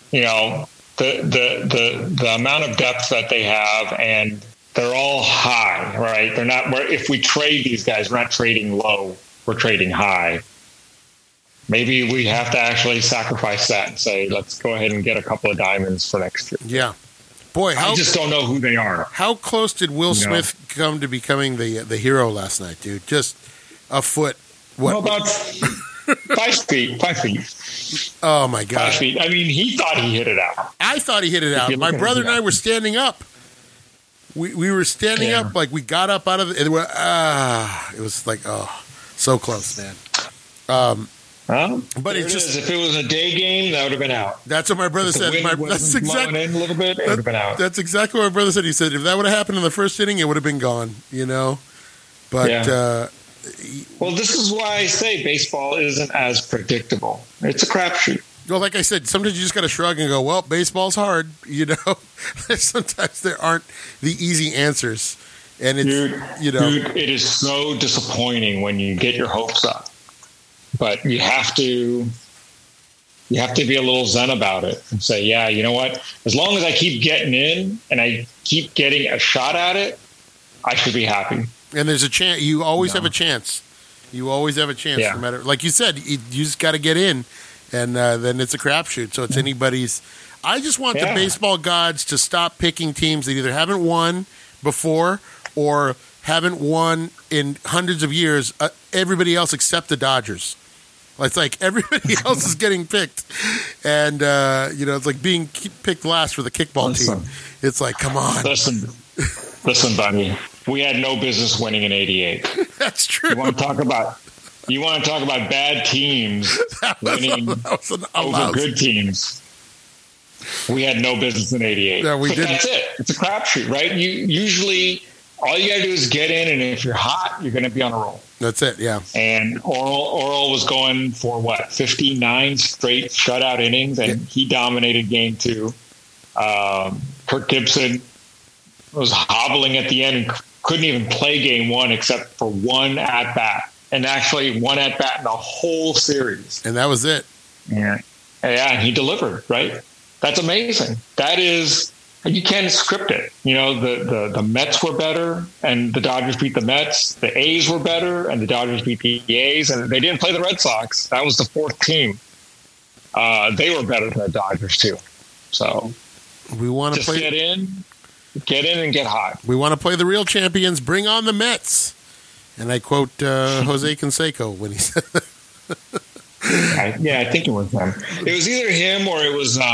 the amount of depth that they have, and they're all high, right? They're not. If we trade these guys, we're not trading low; we're trading high. Maybe we have to actually sacrifice that and say, let's go ahead and get a couple of diamonds for next year. Yeah. Boy, I just don't know who they are. How close did Will Smith come to becoming the hero last night, dude? Just a foot. What? About 5 feet. 5 feet. Oh, my God. 5 feet. I mean, he thought he hit it out. I thought he hit it out. My brother and I were standing up. We were standing up, like we got up out of it. It was like, so close, man. But it's just, if it was a day game, that would have been out. That's what my brother said. That's exactly in a little bit. It would have been out. That's exactly what my brother said. He said if that would have happened in the first inning, it would have been gone. But well, this is why I say baseball isn't as predictable. It's a crapshoot. Well, like I said, sometimes you just got to shrug and go, "Well, baseball's hard." Sometimes there aren't the easy answers, and it's dude, it is so disappointing when you get your hopes up. But you have to be a little zen about it and say, yeah, you know what? As long as I keep getting in and I keep getting a shot at it, I should be happy. And there's a chance. You always have a chance. You always have a chance. Yeah. No matter, like you said, you just got to get in, and then it's a crapshoot. So it's anybody's. I just want the baseball gods to stop picking teams that either haven't won before or haven't won in hundreds of years. Everybody else except the Dodgers. It's like everybody else is getting picked, and it's like being picked last for the kickball team. It's like, come on. Listen, buddy. We had no business winning in '88. That's true. You want to talk about bad teams winning over good teams? We had no business in '88. Yeah, we didn't. That's it. It's a crapshoot, right? You usually. All you got to do is get in, and if you're hot, you're going to be on a roll. That's it, yeah. And Oral was going for, 59 straight shutout innings, and he dominated game 2. Kirk Gibson was hobbling at the end and couldn't even play game 1 except for one at-bat, and actually one at-bat in the whole series. And that was it. Yeah, and he delivered, right? That's amazing. That is... You can't script it. The Mets were better, and the Dodgers beat the Mets. The A's were better, and the Dodgers beat the A's. And they didn't play the Red Sox. That was the 4th team. They were better than the Dodgers, too. So we want to get in and get hot. We want to play the real champions. Bring on the Mets. And I quote Jose Canseco when he said that. I think it was him. It was either him or it was...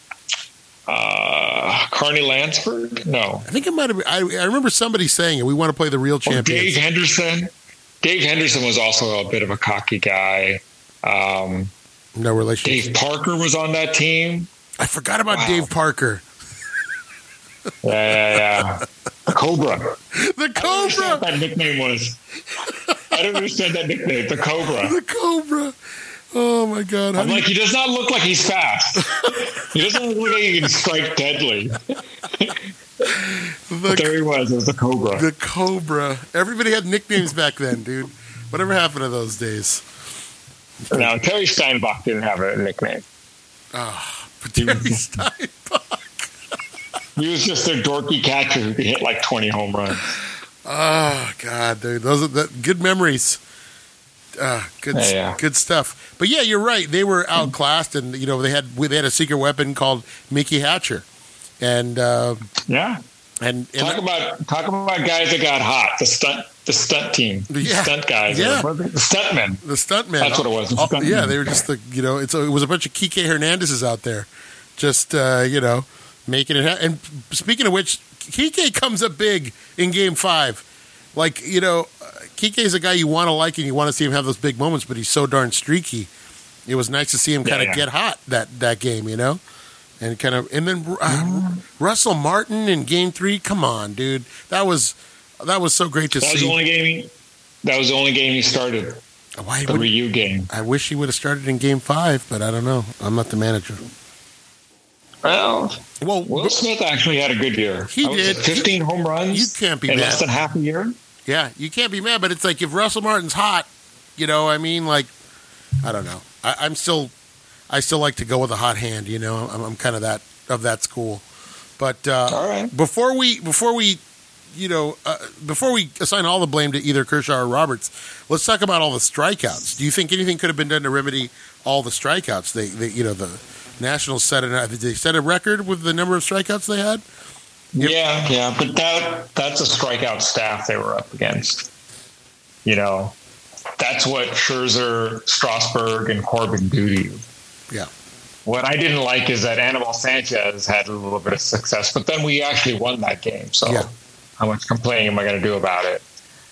Carney Lansford? No. I think it might have been. I remember somebody saying it. We want to play the real champions. Dave Henderson. Dave Henderson was also a bit of a cocky guy. No relation. Dave Parker was on that team. I forgot about Dave Parker. Yeah. The Cobra. The Cobra. I don't understand what that nickname was. I don't understand that nickname. The Cobra. The Cobra. Oh, my God. I'm like, he does not look like he's fast. He doesn't look like he can strike deadly. But there he was. It was the Cobra. The Cobra. Everybody had nicknames back then, dude. Whatever happened to those days? No, Terry Steinbach didn't have a nickname. Terry Steinbach. He was just their dorky catcher who could hit like 20 home runs. Oh, God, dude. Those are good memories. Good stuff. But yeah, you're right. They were outclassed, and they had a secret weapon called Mickey Hatcher, and and talk about guys that got hot. The stunt team, stunt guys, the stuntmen. The stuntmen. That's what it was. They were just it was a bunch of Kike Hernandezes out there, just making it happen. And speaking of which, Kike comes up big in Game 5. Like, Kike is a guy you want to like and you want to see him have those big moments, but he's so darn streaky. It was nice to see him kind of get hot that game, and then Russell Martin in Game 3. Come on, dude, that was so great to see. That was the only game he started. The Ryu game. I wish he would have started in Game 5, but I don't know. I'm not the manager. Well, Will Smith actually had a good year. He did. 15 home runs. You can't be in mad. Less than half a year. Yeah, you can't be mad. But it's like if Russell Martin's hot, like I don't know. I still like to go with a hot hand. I'm kind of that school. But all right. Before we assign all the blame to either Kershaw or Roberts, let's talk about all the strikeouts. Do you think anything could have been done to remedy all the strikeouts? The Nationals set a record with the number of strikeouts they had. Yeah, but that's a strikeout staff they were up against. That's what Scherzer, Strasburg, and Corbin do to you. Yeah. What I didn't like is that Anibal Sanchez had a little bit of success, but then we actually won that game. So how much complaining am I going to do about it?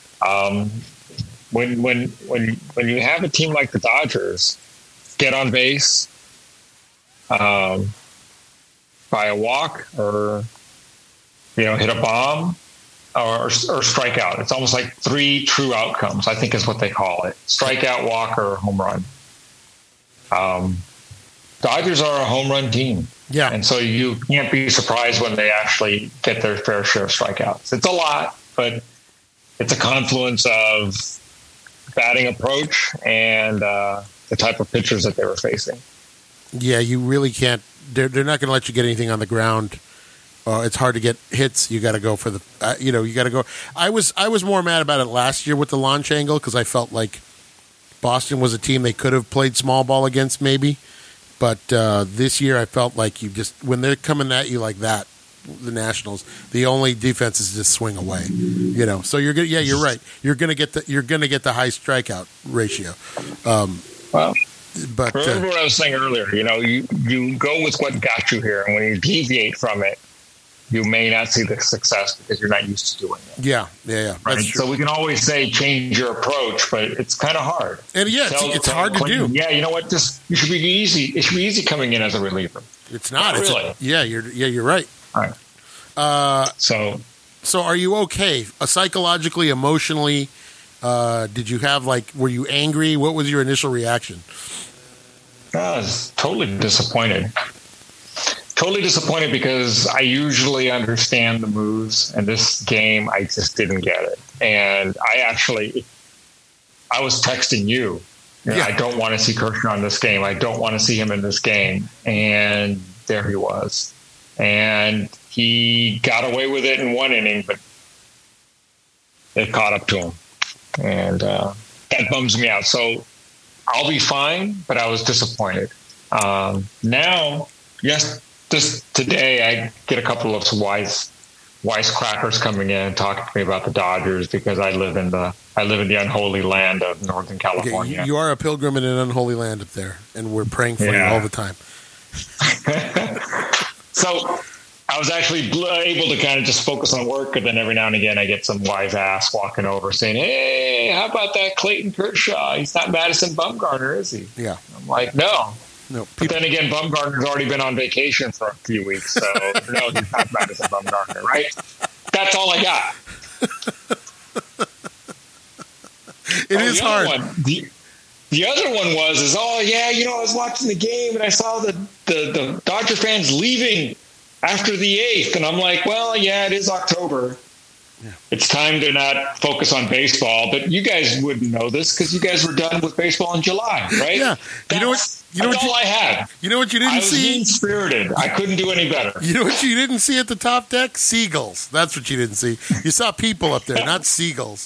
When you have a team like the Dodgers get on base by a walk or hit a bomb or strike out, it's almost like 3 true outcomes, I think is what they call it: strikeout, walk, or home run. Dodgers are a home run team. Yeah. And so you can't be surprised when they actually get their fair share of strikeouts. It's a lot, but it's a confluence of batting approach and the type of pitchers that they were facing. Yeah, you really can't. They're not going to let you get anything on the ground. It's hard to get hits. You got to go for the. You got to go. I was more mad about it last year with the launch angle because I felt like Boston was a team they could have played small ball against, maybe. But this year, I felt like when they're coming at you like that, the Nationals, the only defense is just swing away. So you're gonna. Yeah, you're right. You're gonna get the high strikeout ratio. But remember what I was saying earlier. You go with what got you here, and when you deviate from it, you may not see the success because you're not used to doing it. Yeah. Right? That's true. So we can always say change your approach, but it's kind of hard. And it's hard to do. Yeah, you know what? It should be easy. It should be easy coming in as a reliever. It's not. Really. You're right. All right. So are you okay? Psychologically, emotionally, did you have were you angry? What was your initial reaction? I was totally disappointed. Totally disappointed because I usually understand the moves, and this game I just didn't get it. And I was texting you. I don't want to see Kershaw in this game. I don't want to see him in this game. And there he was. And he got away with it in one inning, but it caught up to him. And that bums me out. So I'll be fine, but I was disappointed. Now, yes, just today I get a couple of wisecrackers coming in and talking to me about the Dodgers because I live in the unholy land of Northern California. Okay, you are a pilgrim in an unholy land up there, and we're praying for you all the time. So I was actually able to kind of just focus on work, and then every now and again I get some wise ass walking over saying, "Hey, how about that Clayton Kershaw? He's not Madison Bumgarner, is he?" Yeah. I'm like, no. But People, then again, Bumgarner's already been on vacation for a few weeks, so no, he's not Madison Bumgarner, right? That's all I got. It is hard. The other one was, I was watching the game and I saw the Dodger fans leaving after the 8th. And I'm like, well, yeah, it is October. Yeah. It's time to not focus on baseball. But you guys wouldn't know this because you guys were done with baseball in July, right? Yeah. That's all I had. You know what you didn't see? I was mean-spirited. I couldn't do any better. You know what you didn't see at the top deck? Seagulls. That's what you didn't see. You saw people up there, not seagulls.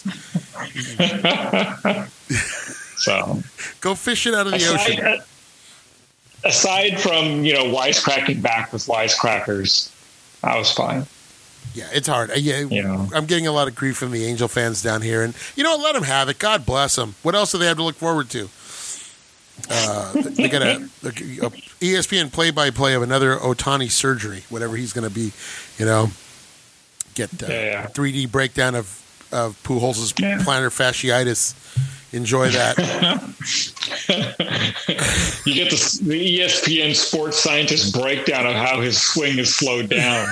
So go fish it out of the ocean. Aside from wisecracking back with wisecrackers, I was fine. Yeah, it's hard. I'm getting a lot of grief from the Angel fans down here, and let them have it. God bless them. What else do they have to look forward to? They got a ESPN play-by-play of another Ohtani surgery, whatever he's going to be. Get 3D breakdown of Pujols' plantar fasciitis. Enjoy that. You get the ESPN sports scientist breakdown of how his swing is slowed down.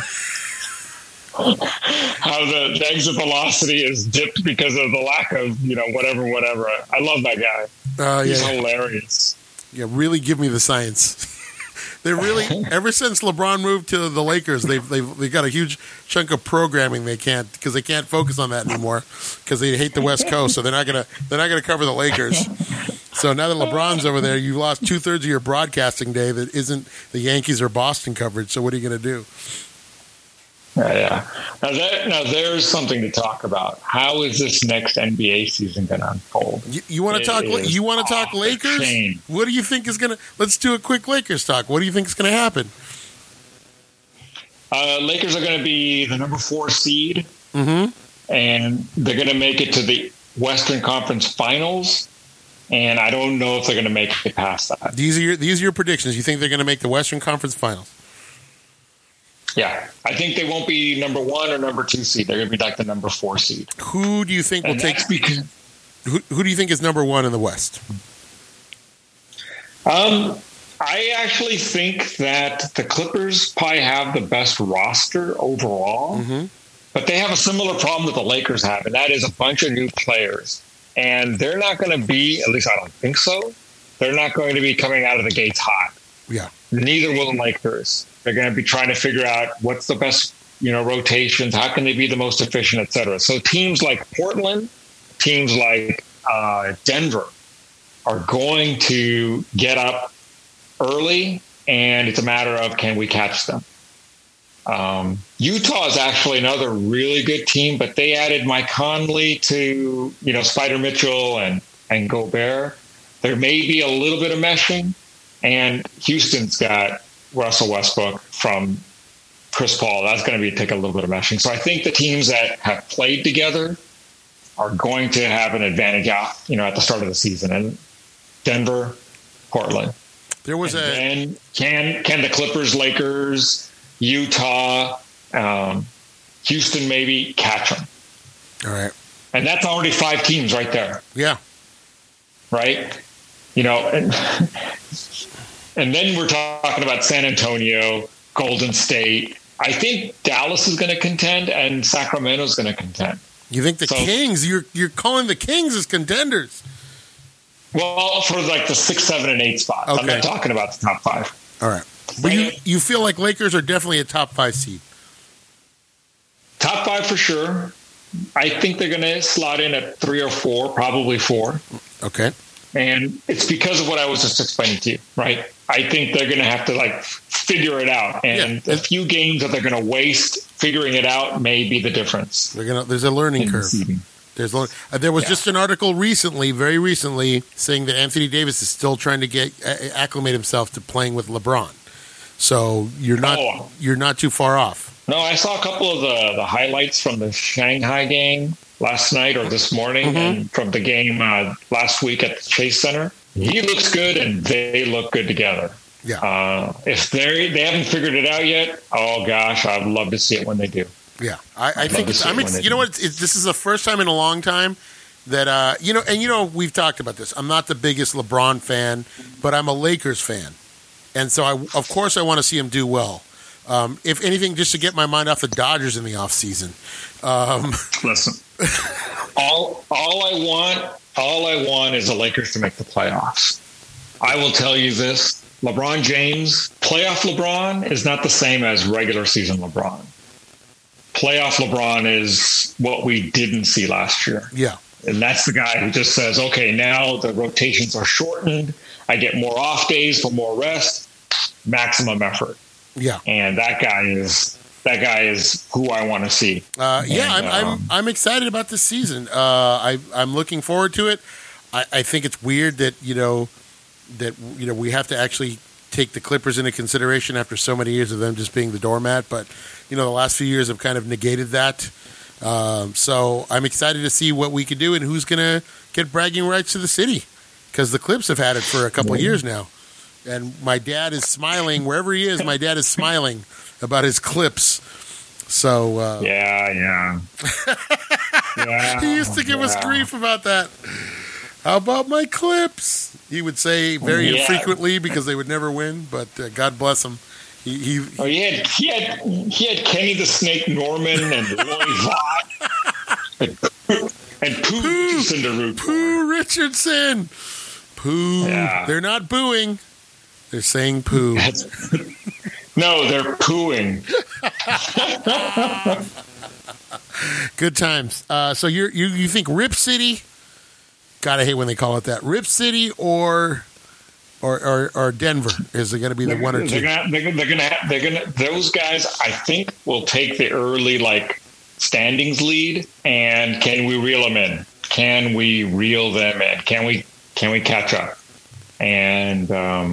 How the exit velocity is dipped because of the lack of, whatever. I love that guy. He's hilarious. Yeah, really give me the science. They really, ever since LeBron moved to the Lakers, they've got a huge chunk of programming they can't focus on that anymore because they hate the West Coast, so they're not gonna cover the Lakers. So now that LeBron's over there, you lost 2/3 of your broadcasting day that isn't the Yankees or Boston coverage. So what are you gonna do? Yeah. Now there's something to talk about. How is this next NBA season going to unfold? You want to talk? You want to talk Lakers? What do you think is going to? Let's do a quick Lakers talk. What do you think is going to happen? Lakers are going to be the number 4 seed, and they're going to make it to the Western Conference Finals. And I don't know if they're going to make it past that. These are your predictions. You think they're going to make the Western Conference Finals? Yeah, I think they won't be number 1 or number 2 seed. They're going to be like the number 4 seed. Who do you think will take? Who do you think is number 1 in the West? I actually think that the Clippers probably have the best roster overall, but they have a similar problem that the Lakers have, and that is a bunch of new players. And they're not going to be, at least I don't think so, they're not going to be coming out of the gates hot. Yeah. Neither will the Lakers. They're going to be trying to figure out what's the best, rotations. How can they be the most efficient, et cetera. So teams like Portland, teams like Denver are going to get up early, and it's a matter of can we catch them. Utah is actually another really good team, but they added Mike Conley to, Spider Mitchell and Gobert. There may be a little bit of meshing, and Houston's got Russell Westbrook from Chris Paul. That's going to take a little bit of meshing. So I think the teams that have played together are going to have an advantage out, at the start of the season. And Denver, Portland. There was and can the Clippers, Lakers, Utah, Houston maybe catch them? All right. And that's already 5 teams right there. Yeah. Right? And then we're talking about San Antonio, Golden State. I think Dallas is going to contend and Sacramento is going to contend. You think the Kings? You're calling the Kings as contenders? Well, for like the 6, 7, and 8 spots. Okay. I'm not talking about the top 5. All right. But you feel like Lakers are definitely a top 5 seed? Top 5 for sure. I think they're going to slot in at 3 or 4, probably 4. Okay. And it's because of what I was just explaining to you, right? I think they're going to have to figure it out, and a few games that they're going to waste figuring it out may be the difference. There's a learning curve. There was just an article very recently, saying that Anthony Davis is still trying to acclimate himself to playing with LeBron. So you're not too far off. No, I saw a couple of the highlights from the Shanghai game last night or this morning, and from the game last week at the Chase Center. He looks good, and they look good together. Yeah. If they haven't figured it out yet, oh gosh, I'd love to see it when they do. Yeah, I think this is the first time in a long time that we've talked about this. I'm not the biggest LeBron fan, but I'm a Lakers fan, and so of course I want to see him do well. If anything, just to get my mind off the Dodgers in the off season. Listen, all I want is the Lakers to make the playoffs. I will tell you this: LeBron James, playoff LeBron is not the same as regular season LeBron. Playoff LeBron is what we didn't see last year. Yeah. And that's the guy who just says, okay, now the rotations are shortened. I get more off days for more rest, maximum effort. Yeah. And that guy is who I want to see. I'm excited about this season. I'm looking forward to it. I think it's weird that we have to actually take the Clippers into consideration after so many years of them just being the doormat, but the last few years have kind of negated that. So I'm excited to see what we can do and who's going to get bragging rights to the city, because the Clips have had it for a couple of years now. And my dad is smiling wherever he is. My dad is smiling about his Clips. So yeah. Yeah, He used to give us grief about that. How about my clips? He would say very infrequently because they would never win, but God bless him. He had Kenny the Snake Norman and Roy Vaught and Pooh Richardson to root for. Pooh Richardson. Pooh. Yeah. They're not booing. They're saying poo. No, they're pooing. Good times. So you think Rip City? Gotta hate when they call it that. Rip City or Denver? Is it going to be the one or two? They're gonna. Those guys, I think, will take the early standings lead. And can we reel them in? Can we reel them in? Can we catch up? And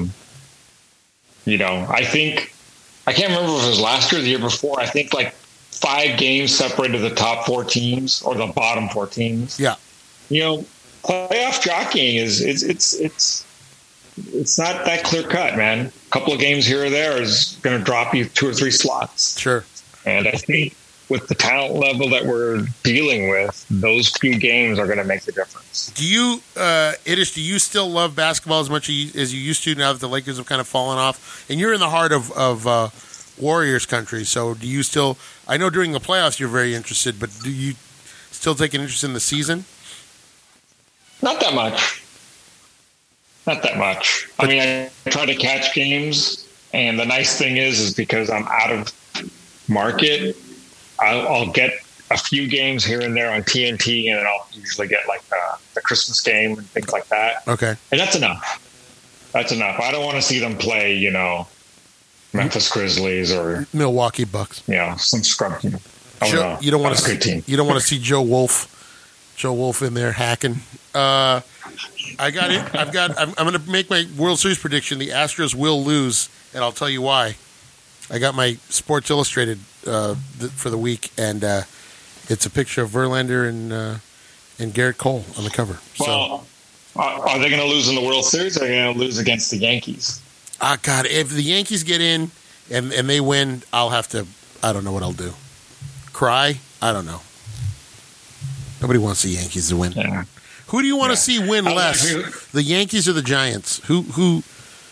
I think I can't remember if it was last year or the year before. I think 5 games separated the top 4 teams or the bottom 4 teams. Yeah. Playoff jockeying it's not that clear cut, man. A couple of games here or there is going to drop you 2 or 3 slots. Sure. And I think with the talent level that we're dealing with, those few games are going to make the difference. Do you, Iddish, do you still love basketball as much as you used to now that the Lakers have kind of fallen off? And you're in the heart of Warriors country, so do you still? I know during the playoffs you're very interested, but do you still take an interest in the season? Not that much. I mean, I try to catch games, and the nice thing is because I'm out of market, I'll get a few games here and there on TNT, and then I'll usually get the Christmas game and things like that. Okay. And that's enough. I don't want to see them play, Memphis Grizzlies or Milwaukee Bucks. Some scrub team. No. You don't want to see good team. You don't want to see Joe Wolf in there hacking. I got it. I'm going to make my World Series prediction. The Astros will lose, and I'll tell you why. I got my Sports Illustrated for the week, and it's a picture of Verlander and Garrett Cole on the cover. Well, are they going to lose in the World Series, or are they going to lose against the Yankees? God, if the Yankees get in and they win, I don't know what I'll do. Cry? I don't know. Nobody wants the Yankees to win. Yeah. Who do you want to see win less? The Yankees or the Giants? Who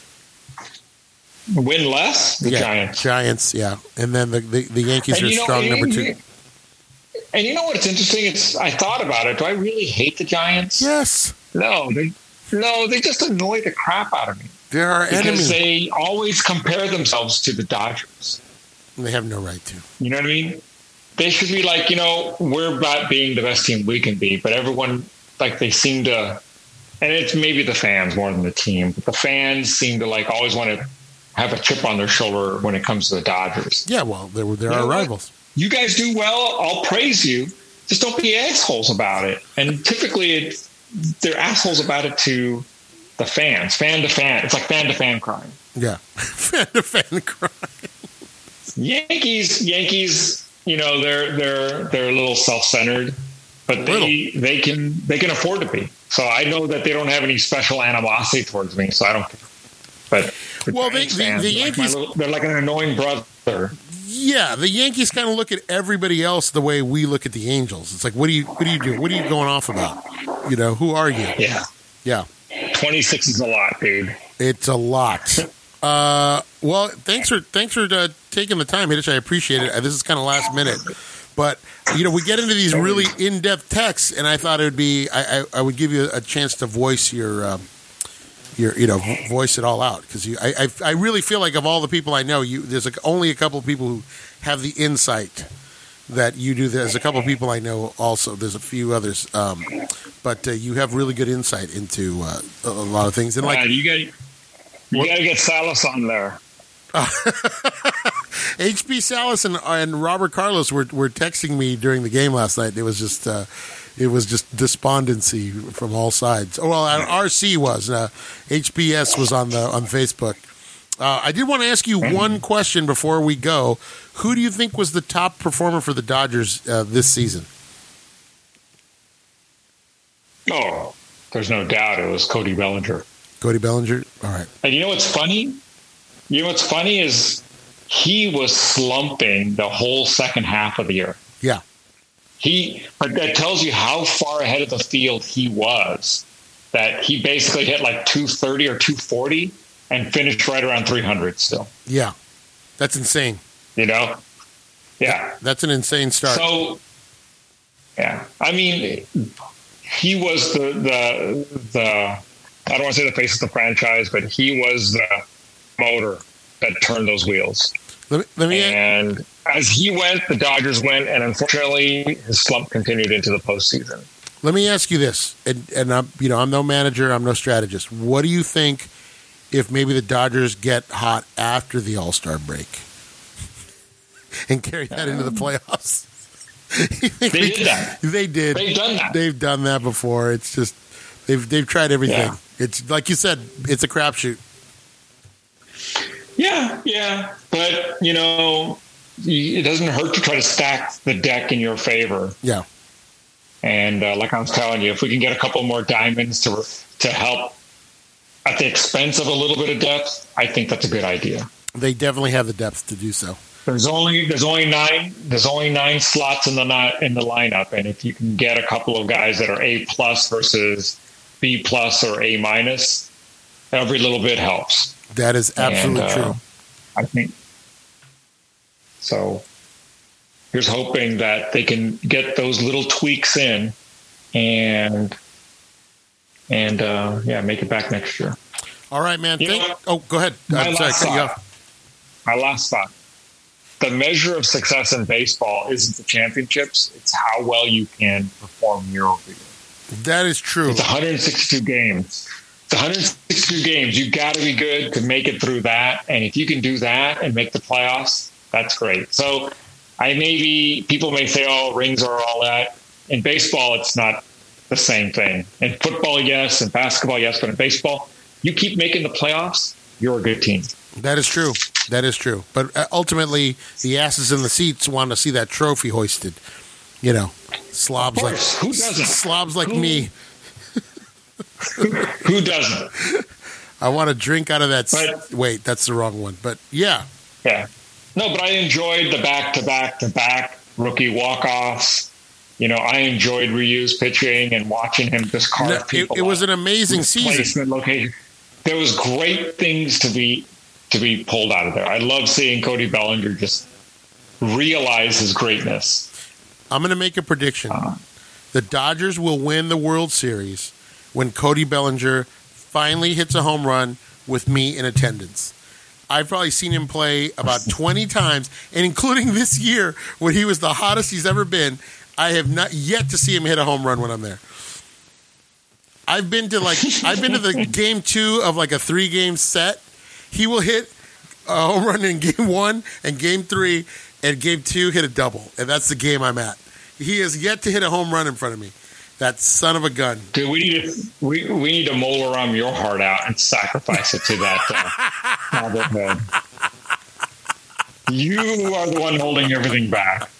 win less? The Giants. Giants, yeah. And then the Yankees are strong number 2. And you know what's interesting? I thought about it. Do I really hate the Giants? Yes. No, they just annoy the crap out of me. They're our enemy. Because they always compare themselves to the Dodgers. They have no right to. You know what I mean? They should be we're about being the best team we can be, but everyone, they seem to, and it's maybe the fans more than the team, but the fans seem to always want to have a chip on their shoulder when it comes to the Dodgers. Yeah, well, they're our rivals. You guys do well. I'll praise you. Just don't be assholes about it. And typically they're assholes about it to the fans, fan to fan. It's like fan to fan crime. Yeah. Fan to fan crime. Yankees, they're a little self-centered, but they can afford to be. So I know that they don't have any special animosity towards me, so I don't care. But the Yankees, they're like an annoying brother. Yeah, the Yankees kind of look at everybody else the way we look at the Angels. It's like, what do you do? What are you going off about? Who are you? Yeah. 26 is a lot, dude. It's a lot. Well, thanks for taking the time, Hiddish. I appreciate it. This is kind of last minute, but we get into these really in-depth texts, and I thought it would be I would give you a chance to voice your voice it all out, because I really feel like of all the people I know, there's only a couple of people who have the insight that you do. There's a couple of people I know also. There's a few others, but you have really good insight into a lot of things. And you got to get Salas on there. HB Salas and Robert Carlos were texting me during the game last night. It was just despondency from all sides. Oh, well, RC was HBS was on Facebook. I did want to ask you one question before we go. Who do you think was the top performer for the Dodgers this season? Oh, there's no doubt it was Cody Bellinger. Cody Bellinger? All right. And you know what's funny? Is he was slumping the whole second half of the year. Yeah. But that tells you how far ahead of the field he was. That he basically hit like 230 or 240 and finished right around 300 still. Yeah, that's insane. You know? Yeah. That's an insane start. So, yeah. I mean, he was the I don't want to say the face of the franchise, but he was the motor that turned those wheels. And as he went, the Dodgers went, and unfortunately, his slump continued into the postseason. Let me ask you this, and I'm no manager, I'm no strategist. What do you think if maybe the Dodgers get hot after the All-Star break and carry that into the playoffs? They did that. They did. They've done that. They've done that before. It's just they've tried everything. Yeah. It's like you said, it's a crapshoot. Yeah, but it doesn't hurt to try to stack the deck in your favor. Yeah. And like I was telling you, if we can get a couple more diamonds to help at the expense of a little bit of depth, I think that's a good idea. They definitely have the depth to do so. There's only 9 slots in the lineup, and if you can get a couple of guys that are A+ versus B+ or A-, every little bit helps. That is absolutely true. I think so. Here's hoping that they can get those little tweaks in and make it back next year. All right, man. Go ahead. I'm sorry, cut you off. My last thought. The measure of success in baseball isn't the championships. It's how well you can perform year over year. That is true. It's 162 games. It's 162 games. You got to be good to make it through that. And if you can do that and make the playoffs, that's great. So people may say, oh, rings are all that. In baseball, it's not the same thing. In football, yes. In basketball, yes. But in baseball, you keep making the playoffs, you're a good team. That is true. But ultimately, the asses in the seats want to see that trophy hoisted. Slobs like who doesn't? Slobs like me. Who doesn't? I want to drink out of that. Wait, that's the wrong one. But yeah. No, but I enjoyed the back rookie walk-offs. I enjoyed Ryu's pitching and watching him just carve people. It was an amazing season. Location. There was great things to be pulled out of there. I love seeing Cody Bellinger just realize his greatness. I'm going to make a prediction. The Dodgers will win the World Series when Cody Bellinger finally hits a home run with me in attendance. I've probably seen him play about 20 times, and including this year when he was the hottest he's ever been, I have not yet to see him hit a home run when I'm there. I've been to the game 2 of like a 3-game set. He will hit a home run in game 1 and game 3, and game 2 hit a double, and that's the game I'm at. He has yet to hit a home run in front of me. That son of a gun. Dude, we need to mold around your heart out and sacrifice it to that head. You are the one holding everything back.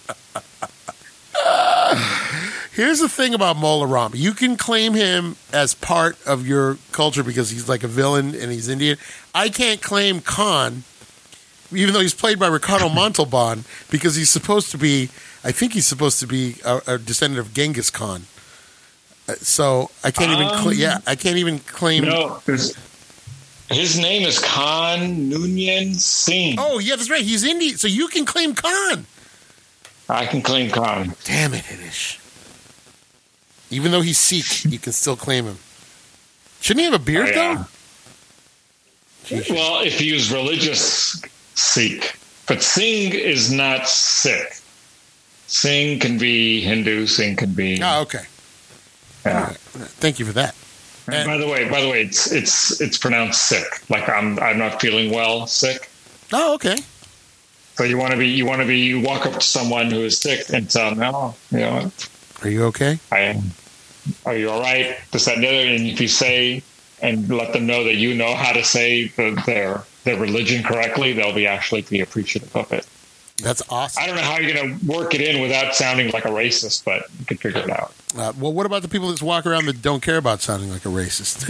Here's the thing about Mola Ram. You can claim him as part of your culture because he's like a villain and he's Indian. I can't claim Khan, even though he's played by Ricardo Montalban, because he's supposed to be, I think he's supposed to be a descendant of Genghis Khan. So I can't I can't even claim. No, his name is Khan Noonien Singh. Oh, yeah, that's right. He's Indian, so you can claim Khan. I can claim Khan. Damn it, Hitesh. Even though he's Sikh, you can still claim him. Shouldn't he have a beard, though? Jeez. Well, if he was religious, Sikh. But Singh is not Sikh. Singh can be Hindu. Singh can be... Oh, okay. Yeah. Right. Thank you for that. And by the way, it's pronounced sick. Like I'm not feeling well, sick. Oh, okay. So you walk up to someone who is sick and tell them, "No, are you okay? I am. Are you all right?" This, that, and the other. And if you say and let them know that you know how to say their religion correctly, they'll be appreciative of it. That's awesome. I don't know how you're going to work it in without sounding like a racist, but you can figure it out. Well, what about the people that just walk around that don't care about sounding like a racist?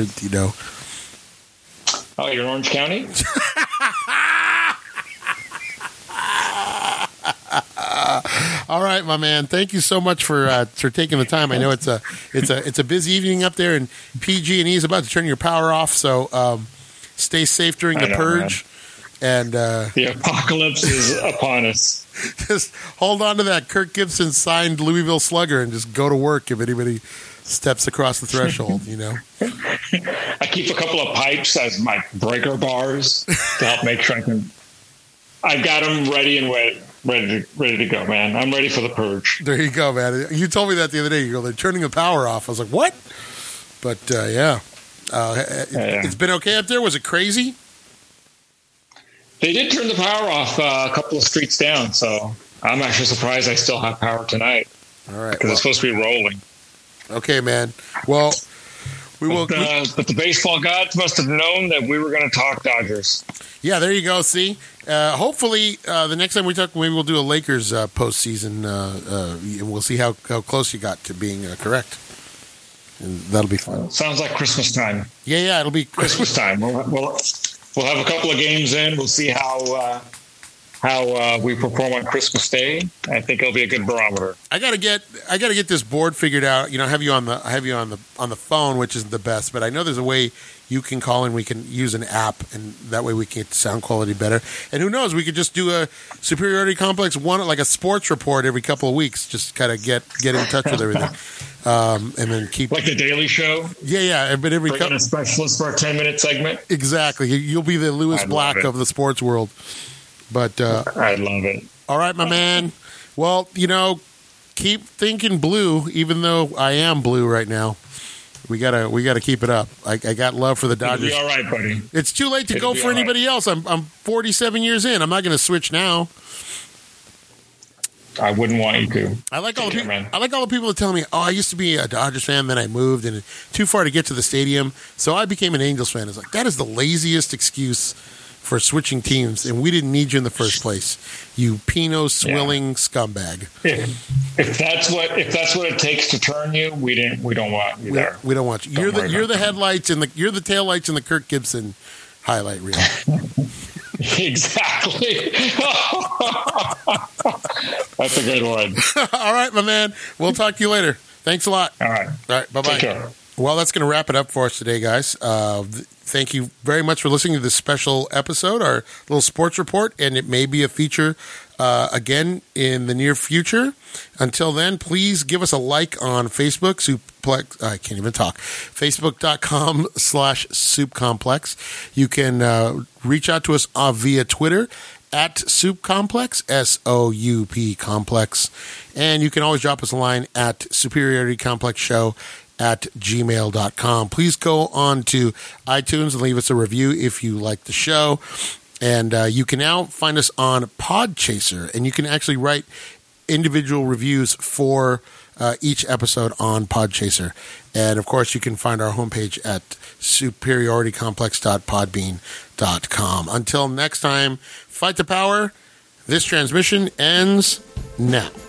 Oh, you're in Orange County? All right, my man. Thank you so much for taking the time. I know it's a busy evening up there, and PG&E is about to turn your power off. So stay safe during the purge. Man. And the apocalypse is upon us. Just hold on to that Kirk Gibson signed Louisville Slugger and just go to work if anybody steps across the threshold. I keep a couple of pipes as my breaker bars to help make sure I've got them ready and ready to go, man. I'm ready for the purge. There you go, man. You told me that the other day. You go, they're turning the power off. I was like, what? But it's been okay up there. Was it crazy? They did turn the power off a couple of streets down, so I'm actually surprised I still have power tonight. All right, because it's supposed to be rolling. Okay, man. Well, we will. But the baseball gods must have known that we were going to talk Dodgers. Yeah, there you go. See, hopefully the next time we talk, maybe we'll do a Lakers postseason, and we'll see how close you got to being correct. And that'll be fun. Sounds like Christmas time. Yeah, it'll be Christmas time. We'll have a couple of games in. We'll see how we perform on Christmas Day. I think it'll be a good barometer. I gotta get this board figured out. I have you on the phone, which isn't the best, but I know there's a way you can call and we can use an app, and that way we can get sound quality better. And who knows, we could just do a Superiority Complex one, like a sports report every couple of weeks, just kind of get in touch with everything. And then keep like the Daily Show. Yeah. But every bring in a specialist for a 10-minute segment. Exactly. You'll be the Lewis Black of the sports world. But I love it. All right, my man. Well, keep thinking blue, even though I am blue right now. We gotta keep it up. I got love for the Dodgers. It'll be all right, buddy. It's too late to go for anybody else. I'm 47 years in. I'm not going to switch now. I wouldn't want you to. I like all the people that tell me, "Oh, I used to be a Dodgers fan, then I moved, and too far to get to the stadium, so I became an Angels fan." It's like that is the laziest excuse for switching teams, and we didn't need you in the first place. You Pinot swilling scumbag. If that's what it takes to turn you, we don't want you there. We don't want you. You're the headlights and you're the taillights in the Kirk Gibson highlight reel. Exactly. That's a good one. All right, my man. We'll talk to you later. Thanks a lot. All right. Bye-bye. Take care. Well, that's going to wrap it up for us today, guys. Thank you very much for listening to this special episode, our little sports report, and it may be a feature again in the near future. Until then, please give us a like on Facebook, I can't even talk. Facebook.com/SoupComplex. You can reach out to us via Twitter at Soup Complex, SOUP Complex. And you can always drop us a line at Superiority Complex Show at gmail.com. Please go on to iTunes and leave us a review if you like the show. And you can now find us on Podchaser, and you can actually write individual reviews for each episode on Podchaser. And, of course, you can find our homepage at superioritycomplex.podbean.com. Until next time, fight the power. This transmission ends now.